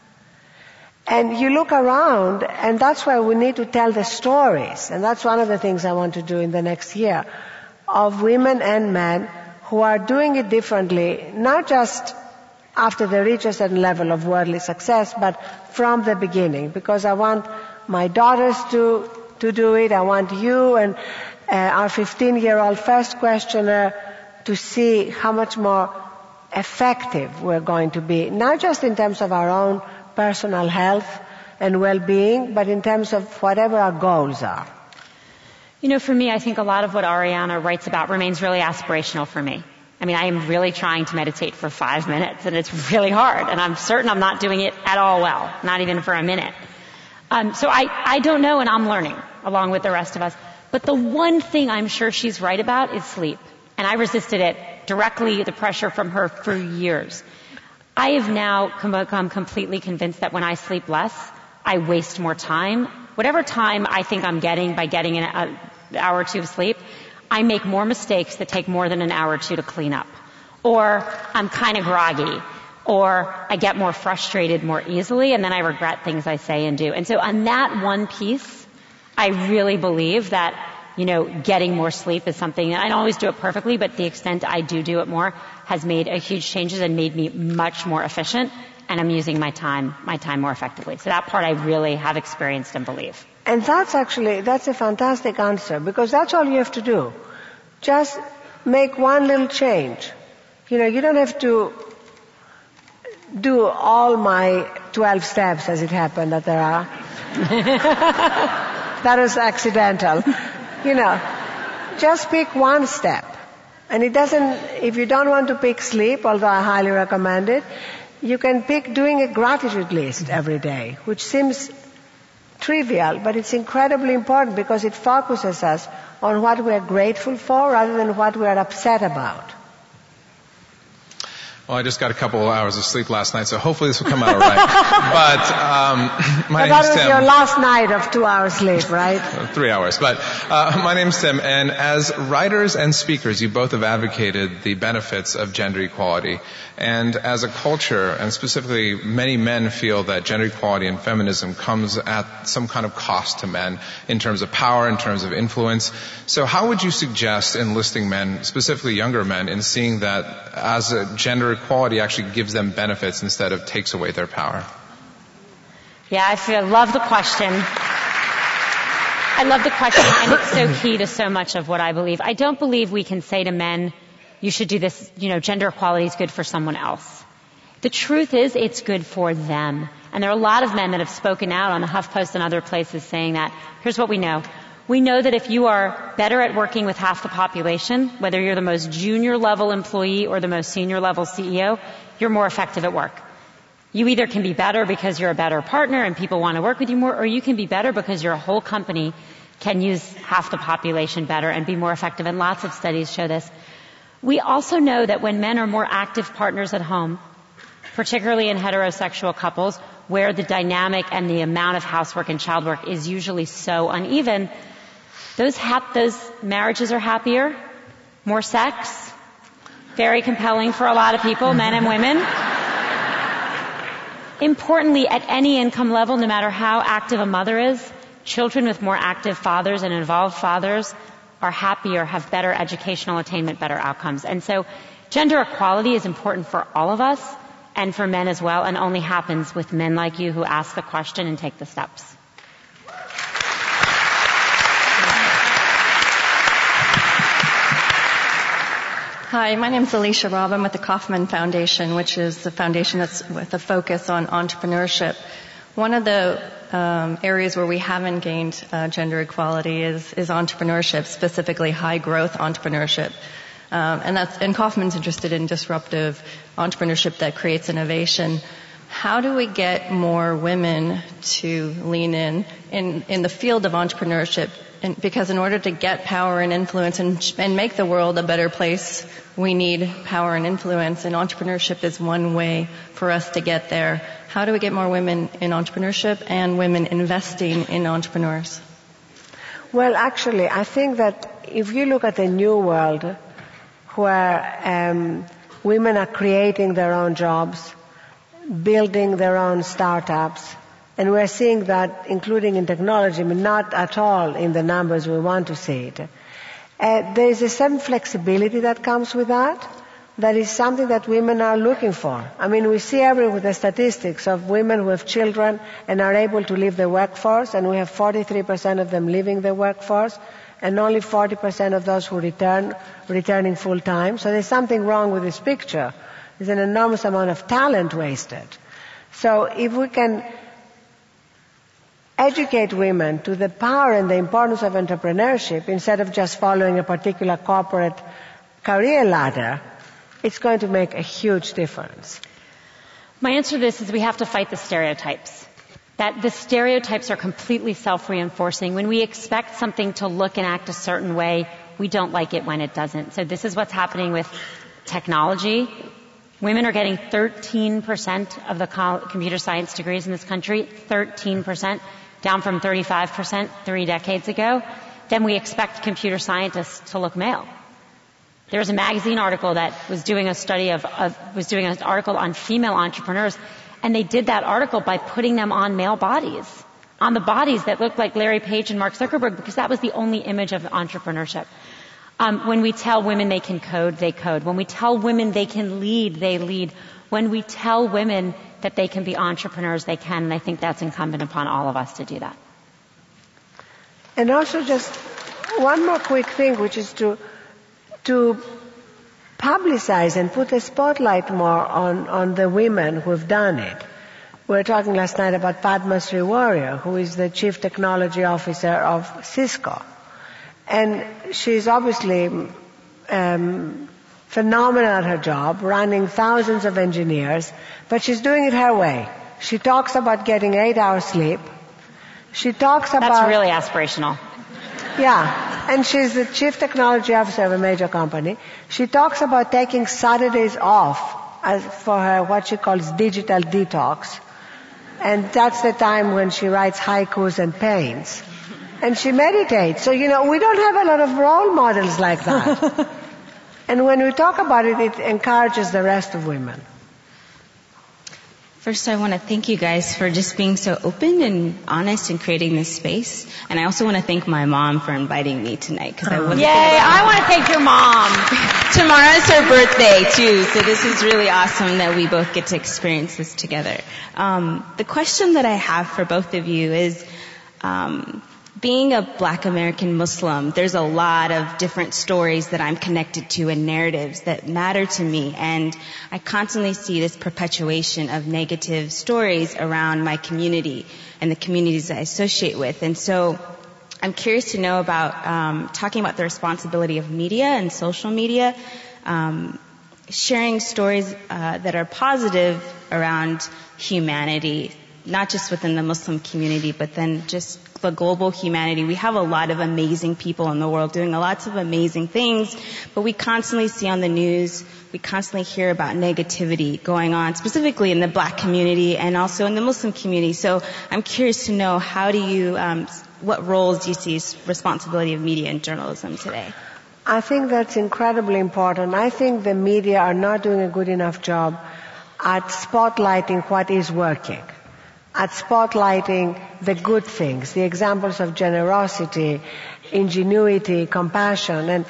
And you look around, and that's why we need to tell the stories, and that's one of the things I want to do in the next year, of women and men who are doing it differently, not just after they reach a certain level of worldly success, but from the beginning, because I want my daughters to to do it. I want you and uh, our fifteen-year-old first questioner to see how much more effective we're going to be, not just in terms of our own personal health and well-being, but in terms of whatever our goals are. You know, for me, I think a lot of what Ariana writes about remains really aspirational for me. I mean, I am really trying to meditate for five minutes, and it's really hard, and I'm certain I'm not doing it at all well, not even for a minute. Um, so I, I don't know, and I'm learning along with the rest of us. But the one thing I'm sure she's right about is sleep. And I resisted it directly, the pressure from her, for years. I have now become completely convinced that when I sleep less, I waste more time. Whatever time I think I'm getting by getting an hour or two of sleep, I make more mistakes that take more than an hour or two to clean up. Or I'm kind of groggy. Or I get more frustrated more easily, and then I regret things I say and do. And so on that one piece, I really believe that, you know, getting more sleep is something, and I don't always do it perfectly, but the extent I do do it more has made a huge changes and made me much more efficient, and I'm using my time, my time more effectively. So that part I really have experienced and believe. And that's actually, that's a fantastic answer, because that's all you have to do. Just make one little change. You know, you don't have to do all my twelve steps, as it happened that there are. That was accidental. You know, just pick one step. And it doesn't, if you don't want to pick sleep, although I highly recommend it, you can pick doing a gratitude list every day, which seems trivial, but it's incredibly important because it focuses us on what we are grateful for rather than what we are upset about. Well, I just got a couple of hours of sleep last night, so hopefully this will come out all right. But um, my but name's that was Tim. your last night of two hours sleep, right? Three hours. But uh, my name's Tim, and as writers and speakers, you both have advocated the benefits of gender equality. And as a culture, and specifically many men feel that gender equality and feminism comes at some kind of cost to men in terms of power, in terms of influence. So how would you suggest enlisting men, specifically younger men, in seeing that as a gender equality actually gives them benefits instead of takes away their power? Yeah, I feel, love the question. I love the question, and it's so key to so much of what I believe. I don't believe we can say to men, you should do this, you know, gender equality is good for someone else. The truth is, it's good for them. And there are a lot of men that have spoken out on the HuffPost and other places saying that. Here's what we know. We know that if you are better at working with half the population, whether you're the most junior level employee or the most senior level C E O, you're more effective at work. You either can be better because you're a better partner and people want to work with you more, or you can be better because your whole company can use half the population better and be more effective. And lots of studies show this. We also know that when men are more active partners at home, particularly in heterosexual couples, where the dynamic and the amount of housework and childwork is usually so uneven, those hap- those marriages are happier, more sex, very compelling for a lot of people, men and women. Importantly, at any income level, no matter how active a mother is, children with more active fathers and involved fathers are happier, have better educational attainment, better outcomes. And so gender equality is important for all of us and for men as well, and only happens with men like you who ask the question and take the steps. Hi, my name is Alicia Robb. I'm with the Kauffman Foundation, which is the foundation that's with a focus on entrepreneurship. One of the um, areas where we haven't gained uh, gender equality is, is entrepreneurship, specifically high-growth entrepreneurship. Um, and that's and Kauffman's interested in disruptive entrepreneurship that creates innovation. How do we get more women to lean in in, in the field of entrepreneurship? And because in order to get power and influence and, and make the world a better place, we need power and influence, and entrepreneurship is one way for us to get there. How do we get more women in entrepreneurship and women investing in entrepreneurs? Well, actually, I think that if you look at the new world, where um, women are creating their own jobs, building their own startups, and we're seeing that, including in technology, but not at all in the numbers we want to see it. Uh, there is a certain flexibility that comes with that. That is something that women are looking for. I mean, we see everywhere with the statistics of women who have children and are able to leave the workforce, and we have forty-three percent of them leaving the workforce, and only forty percent of those who return, returning full time. So there's something wrong with this picture. There's an enormous amount of talent wasted. So if we can educate women to the power and the importance of entrepreneurship instead of just following a particular corporate career ladder, it's going to make a huge difference. My answer to this is we have to fight the stereotypes. That the stereotypes are completely self-reinforcing. When we expect something to look and act a certain way, we don't like it when it doesn't. So this is what's happening with technology. Women are getting thirteen percent of the computer science degrees in this country, thirteen percent, down from thirty-five percent three decades ago. Then we expect computer scientists to look male. There was a magazine article that was doing a study of, of was doing an article on female entrepreneurs, and they did that article by putting them on male bodies, on the bodies that looked like Larry Page and Mark Zuckerberg, because that was the only image of entrepreneurship. Um, when we tell women they can code, they code. When we tell women they can lead, they lead. When we tell women that they can be entrepreneurs, they can, and I think that's incumbent upon all of us to do that. And also just one more quick thing, which is to to publicize and put a spotlight more on, on the women who have done it. We were talking last night about Padma Sri Warrior, who is the Chief Technology Officer of Cisco. And she's obviously um, phenomenal at her job, running thousands of engineers, but she's doing it her way. She talks about getting eight hours sleep. She talks about... That's really aspirational. Yeah, and she's the Chief Technology Officer of a major company. She talks about taking Saturdays off as for her what she calls digital detox. And that's the time when she writes haikus and paints. And she meditates. So, you know, we don't have a lot of role models like that. And when we talk about it, it encourages the rest of women. First, I want to thank you guys for just being so open and honest and creating this space. And I also want to thank my mom for inviting me tonight. Because I wasn't Yay, I want to thank your mom. Tomorrow's her birthday, too. So this is really awesome that we both get to experience this together. Um, the question that I have for both of you is, um, being a Black American Muslim, there's a lot of different stories that I'm connected to and narratives that matter to me. And I constantly see this perpetuation of negative stories around my community and the communities I associate with. And so I'm curious to know about um, talking about the responsibility of media and social media, um, sharing stories uh, that are positive around humanity, not just within the Muslim community, but then just the global humanity. We have a lot of amazing people in the world doing lots of amazing things, but we constantly see on the news, we constantly hear about negativity going on, specifically in the Black community and also in the Muslim community. So I'm curious to know, how do you, um, what roles do you see as responsibility of media and journalism today? I think that's incredibly important. I think the media are not doing a good enough job at spotlighting what is working, at spotlighting the good things, the examples of generosity, ingenuity, compassion. And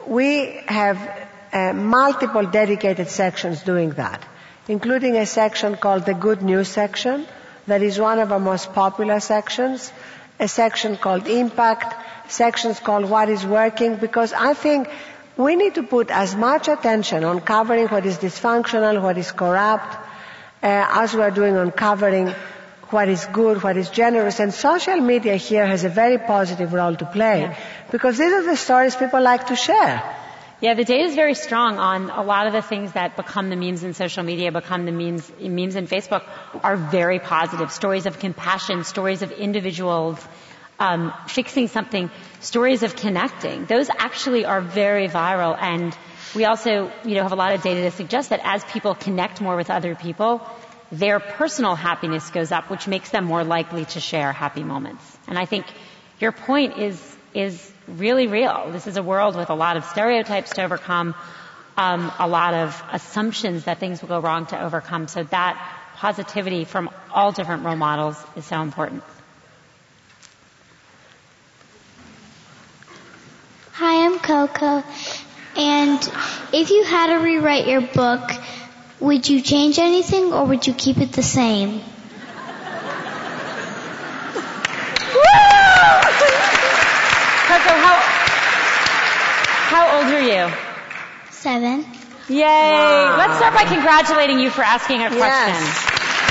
we have uh, multiple dedicated sections doing that, including a section called the Good News section, that is one of our most popular sections, a section called Impact, sections called What is Working, because I think we need to put as much attention on covering what is dysfunctional, what is corrupt, uh, as we are doing on covering what is good, what is generous. And social media here has a very positive role to play, yeah, because these are the stories people like to share. Yeah, the data is very strong on a lot of the things that become the memes in social media, become the memes, memes in Facebook, are very positive. Stories of compassion, stories of individuals um, fixing something, stories of connecting. Those actually are very viral. And we also, you know, have a lot of data to suggest that as people connect more with other people, their personal happiness goes up, which makes them more likely to share happy moments. And I think your point is is really real. This is a world with a lot of stereotypes to overcome, um, a lot of assumptions that things will go wrong to overcome. So that positivity from all different role models is so important. Hi, I'm Coco. And if you had to rewrite your book, would you change anything or would you keep it the same? Coco, how, how old are you? Seven. Yay! Wow. Let's start by congratulating you for asking a question. Yes.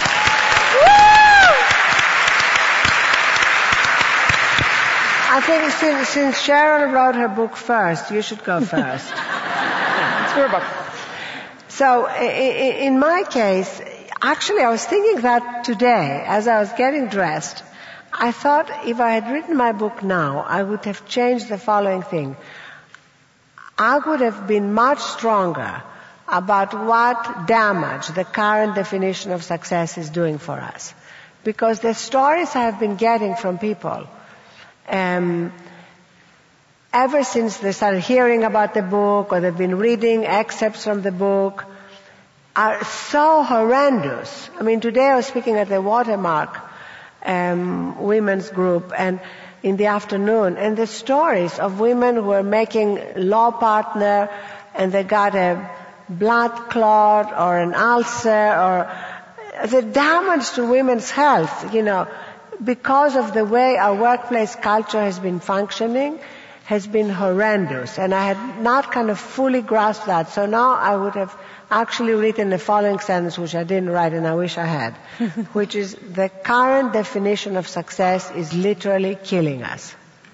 I think since, since Sharon wrote her book first, you should go first. It's her book. So in my case, actually I was thinking that today as I was getting dressed. I thought if I had written my book now, I would have changed the following thing. I would have been much stronger about what damage the current definition of success is doing for us. Because the stories I have been getting from people, um, ever since they started hearing about the book or they've been reading excerpts from the book, are so horrendous. I mean, today I was speaking at the Watermark um, women's group and in the afternoon, and the stories of women who are making law partner and they got a blood clot or an ulcer, or the damage to women's health, you know, because of the way our workplace culture has been functioning, has been horrendous. And I had not kind of fully grasped that. So now I would have actually written the following sentence, which I didn't write and I wish I had, which is, the current definition of success is literally killing us.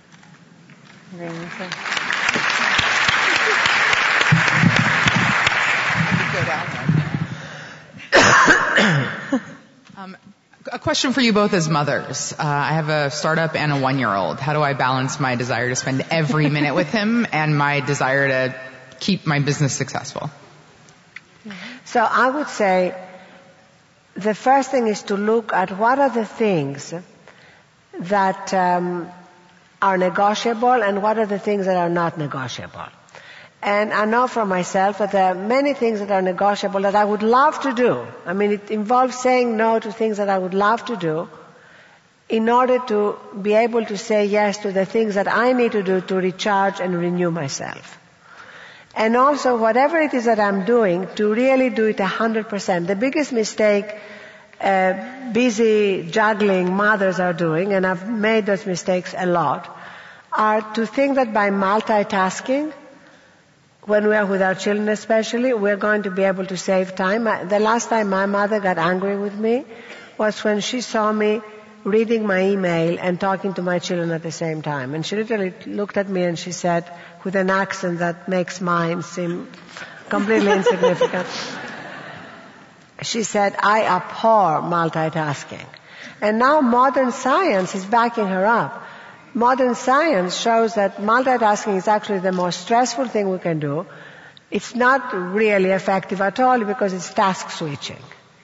um, a question for you both as mothers. Uh, I have a startup and a one-year-old. How do I balance my desire to spend every minute with him and my desire to keep my business successful? So I would say the first thing is to look at what are the things that um, are negotiable and what are the things that are not negotiable. And I know from myself that there are many things that are negotiable that I would love to do. I mean, it involves saying no to things that I would love to do in order to be able to say yes to the things that I need to do to recharge and renew myself. And also, whatever it is that I'm doing, to really do it one hundred percent. The biggest mistake uh, busy juggling mothers are doing, and I've made those mistakes a lot, are to think that by multitasking, when we are with our children especially, we're going to be able to save time. The last time my mother got angry with me was when she saw me reading my email and talking to my children at the same time. And she literally looked at me and she said, with an accent that makes mine seem completely insignificant, she said, I abhor multitasking. And now modern science is backing her up. Modern science shows that multitasking is actually the most stressful thing we can do. It's not really effective at all because it's task switching.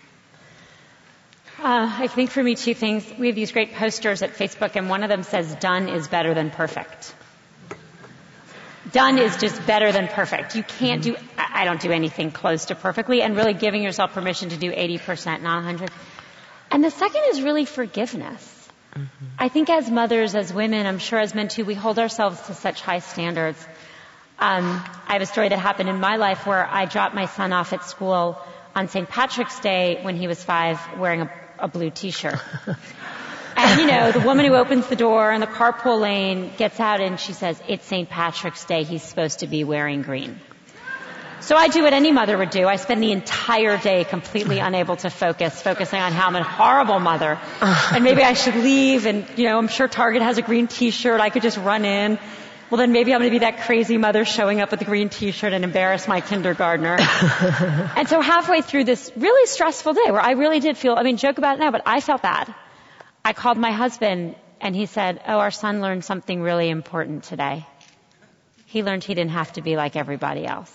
Uh, I think for me, two things. We have these great posters at Facebook, and one of them says, done is better than perfect. Done is just better than perfect. You can't do, I don't do anything close to perfectly, and really giving yourself permission to do eighty percent, not one hundred. And the second is really forgiveness. Mm-hmm. I think as mothers, as women, I'm sure as men too, we hold ourselves to such high standards. Um, I have a story that happened in my life where I dropped my son off at school on Saint Patrick's Day when he was five, wearing a, a blue T-shirt. And, you know, the woman who opens the door in the carpool lane gets out and she says, it's Saint Patrick's Day, he's supposed to be wearing green. So I do what any mother would do. I spend the entire day completely unable to focus, focusing on how I'm a horrible mother. And maybe I should leave, and, you know, I'm sure Target has a green T-shirt. I could just run in. Well, then maybe I'm going to be that crazy mother showing up with a green T-shirt and embarrass my kindergartner. And so halfway through this really stressful day where I really did feel, I mean, joke about it now, but I felt bad. I called my husband and he said, oh, our son learned something really important today. He learned he didn't have to be like everybody else.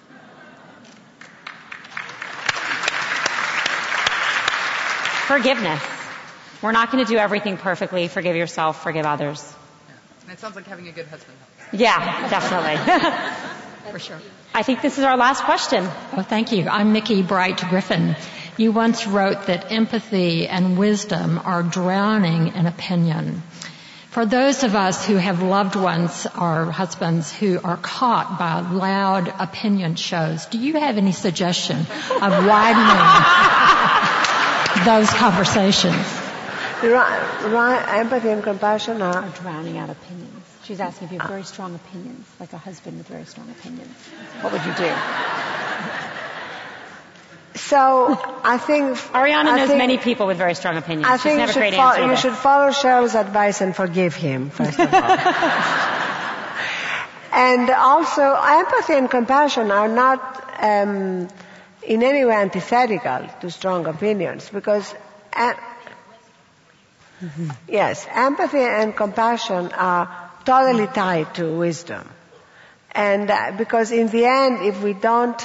Forgiveness. We're not going to do everything perfectly. Forgive yourself, forgive others. And it sounds like having a good husband. Yeah, definitely. For sure. I think this is our last question. Oh, thank you. I'm Nikki Bright Griffin. You once wrote that empathy and wisdom are drowning in opinion. For those of us who have loved ones or husbands who are caught by loud opinion shows, do you have any suggestion of widening those conversations? Right, right, empathy and compassion are drowning out opinions. She's asking if you have very strong opinions, like a husband with very strong opinions. What would you do? So, I think... Ariana I knows think, many people with very strong opinions. I She's think never you, great should, fo- answer you should follow Cheryl's advice and forgive him, first of all. And also, empathy and compassion are not um, in any way antithetical to strong opinions, because... Uh, mm-hmm. Yes, empathy and compassion are totally tied to wisdom. And uh, because in the end, if we don't...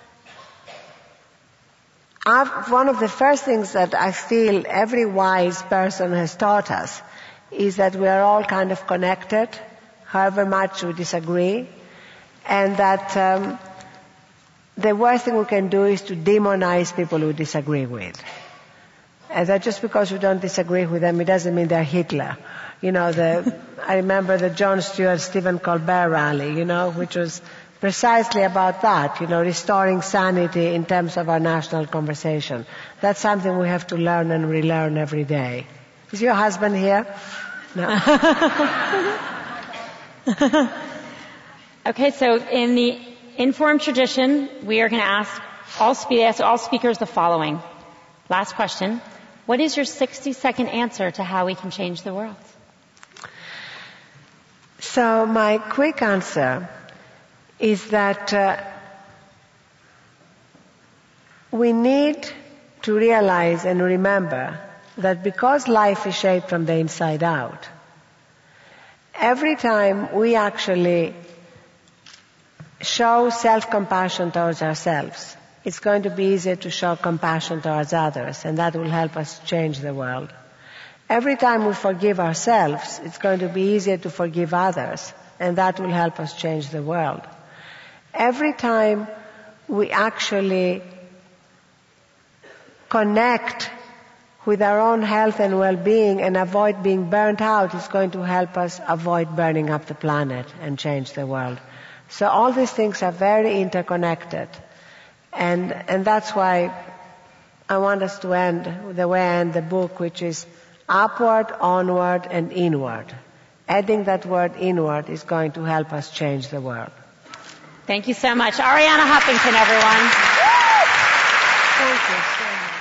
I've, one of the first things that I feel every wise person has taught us is that we are all kind of connected, however much we disagree, and that um, the worst thing we can do is to demonize people we disagree with. And that just because we don't disagree with them, it doesn't mean they're Hitler. You know, the, I remember the Jon Stewart, Stephen Colbert rally, you know, which was precisely about that, you know, restoring sanity in terms of our national conversation. That's something we have to learn and relearn every day. Is your husband here? No. Okay, so in the informed tradition, we are going to ask all, spe- ask all speakers the following. Last question. What is your sixty-second answer to how we can change the world? So my quick answer is that uh, we need to realize and remember that because life is shaped from the inside out, every time we actually show self-compassion towards ourselves, it's going to be easier to show compassion towards others, and that will help us change the world. Every time we forgive ourselves, it's going to be easier to forgive others, and that will help us change the world. Every time we actually connect with our own health and well-being and avoid being burnt out, it's going to help us avoid burning up the planet and change the world. So all these things are very interconnected. And, and that's why I want us to end the way I end the book, which is upward, onward, and inward. Adding that word inward is going to help us change the world. Thank you so much. Arianna Huffington, everyone. Thank you so much.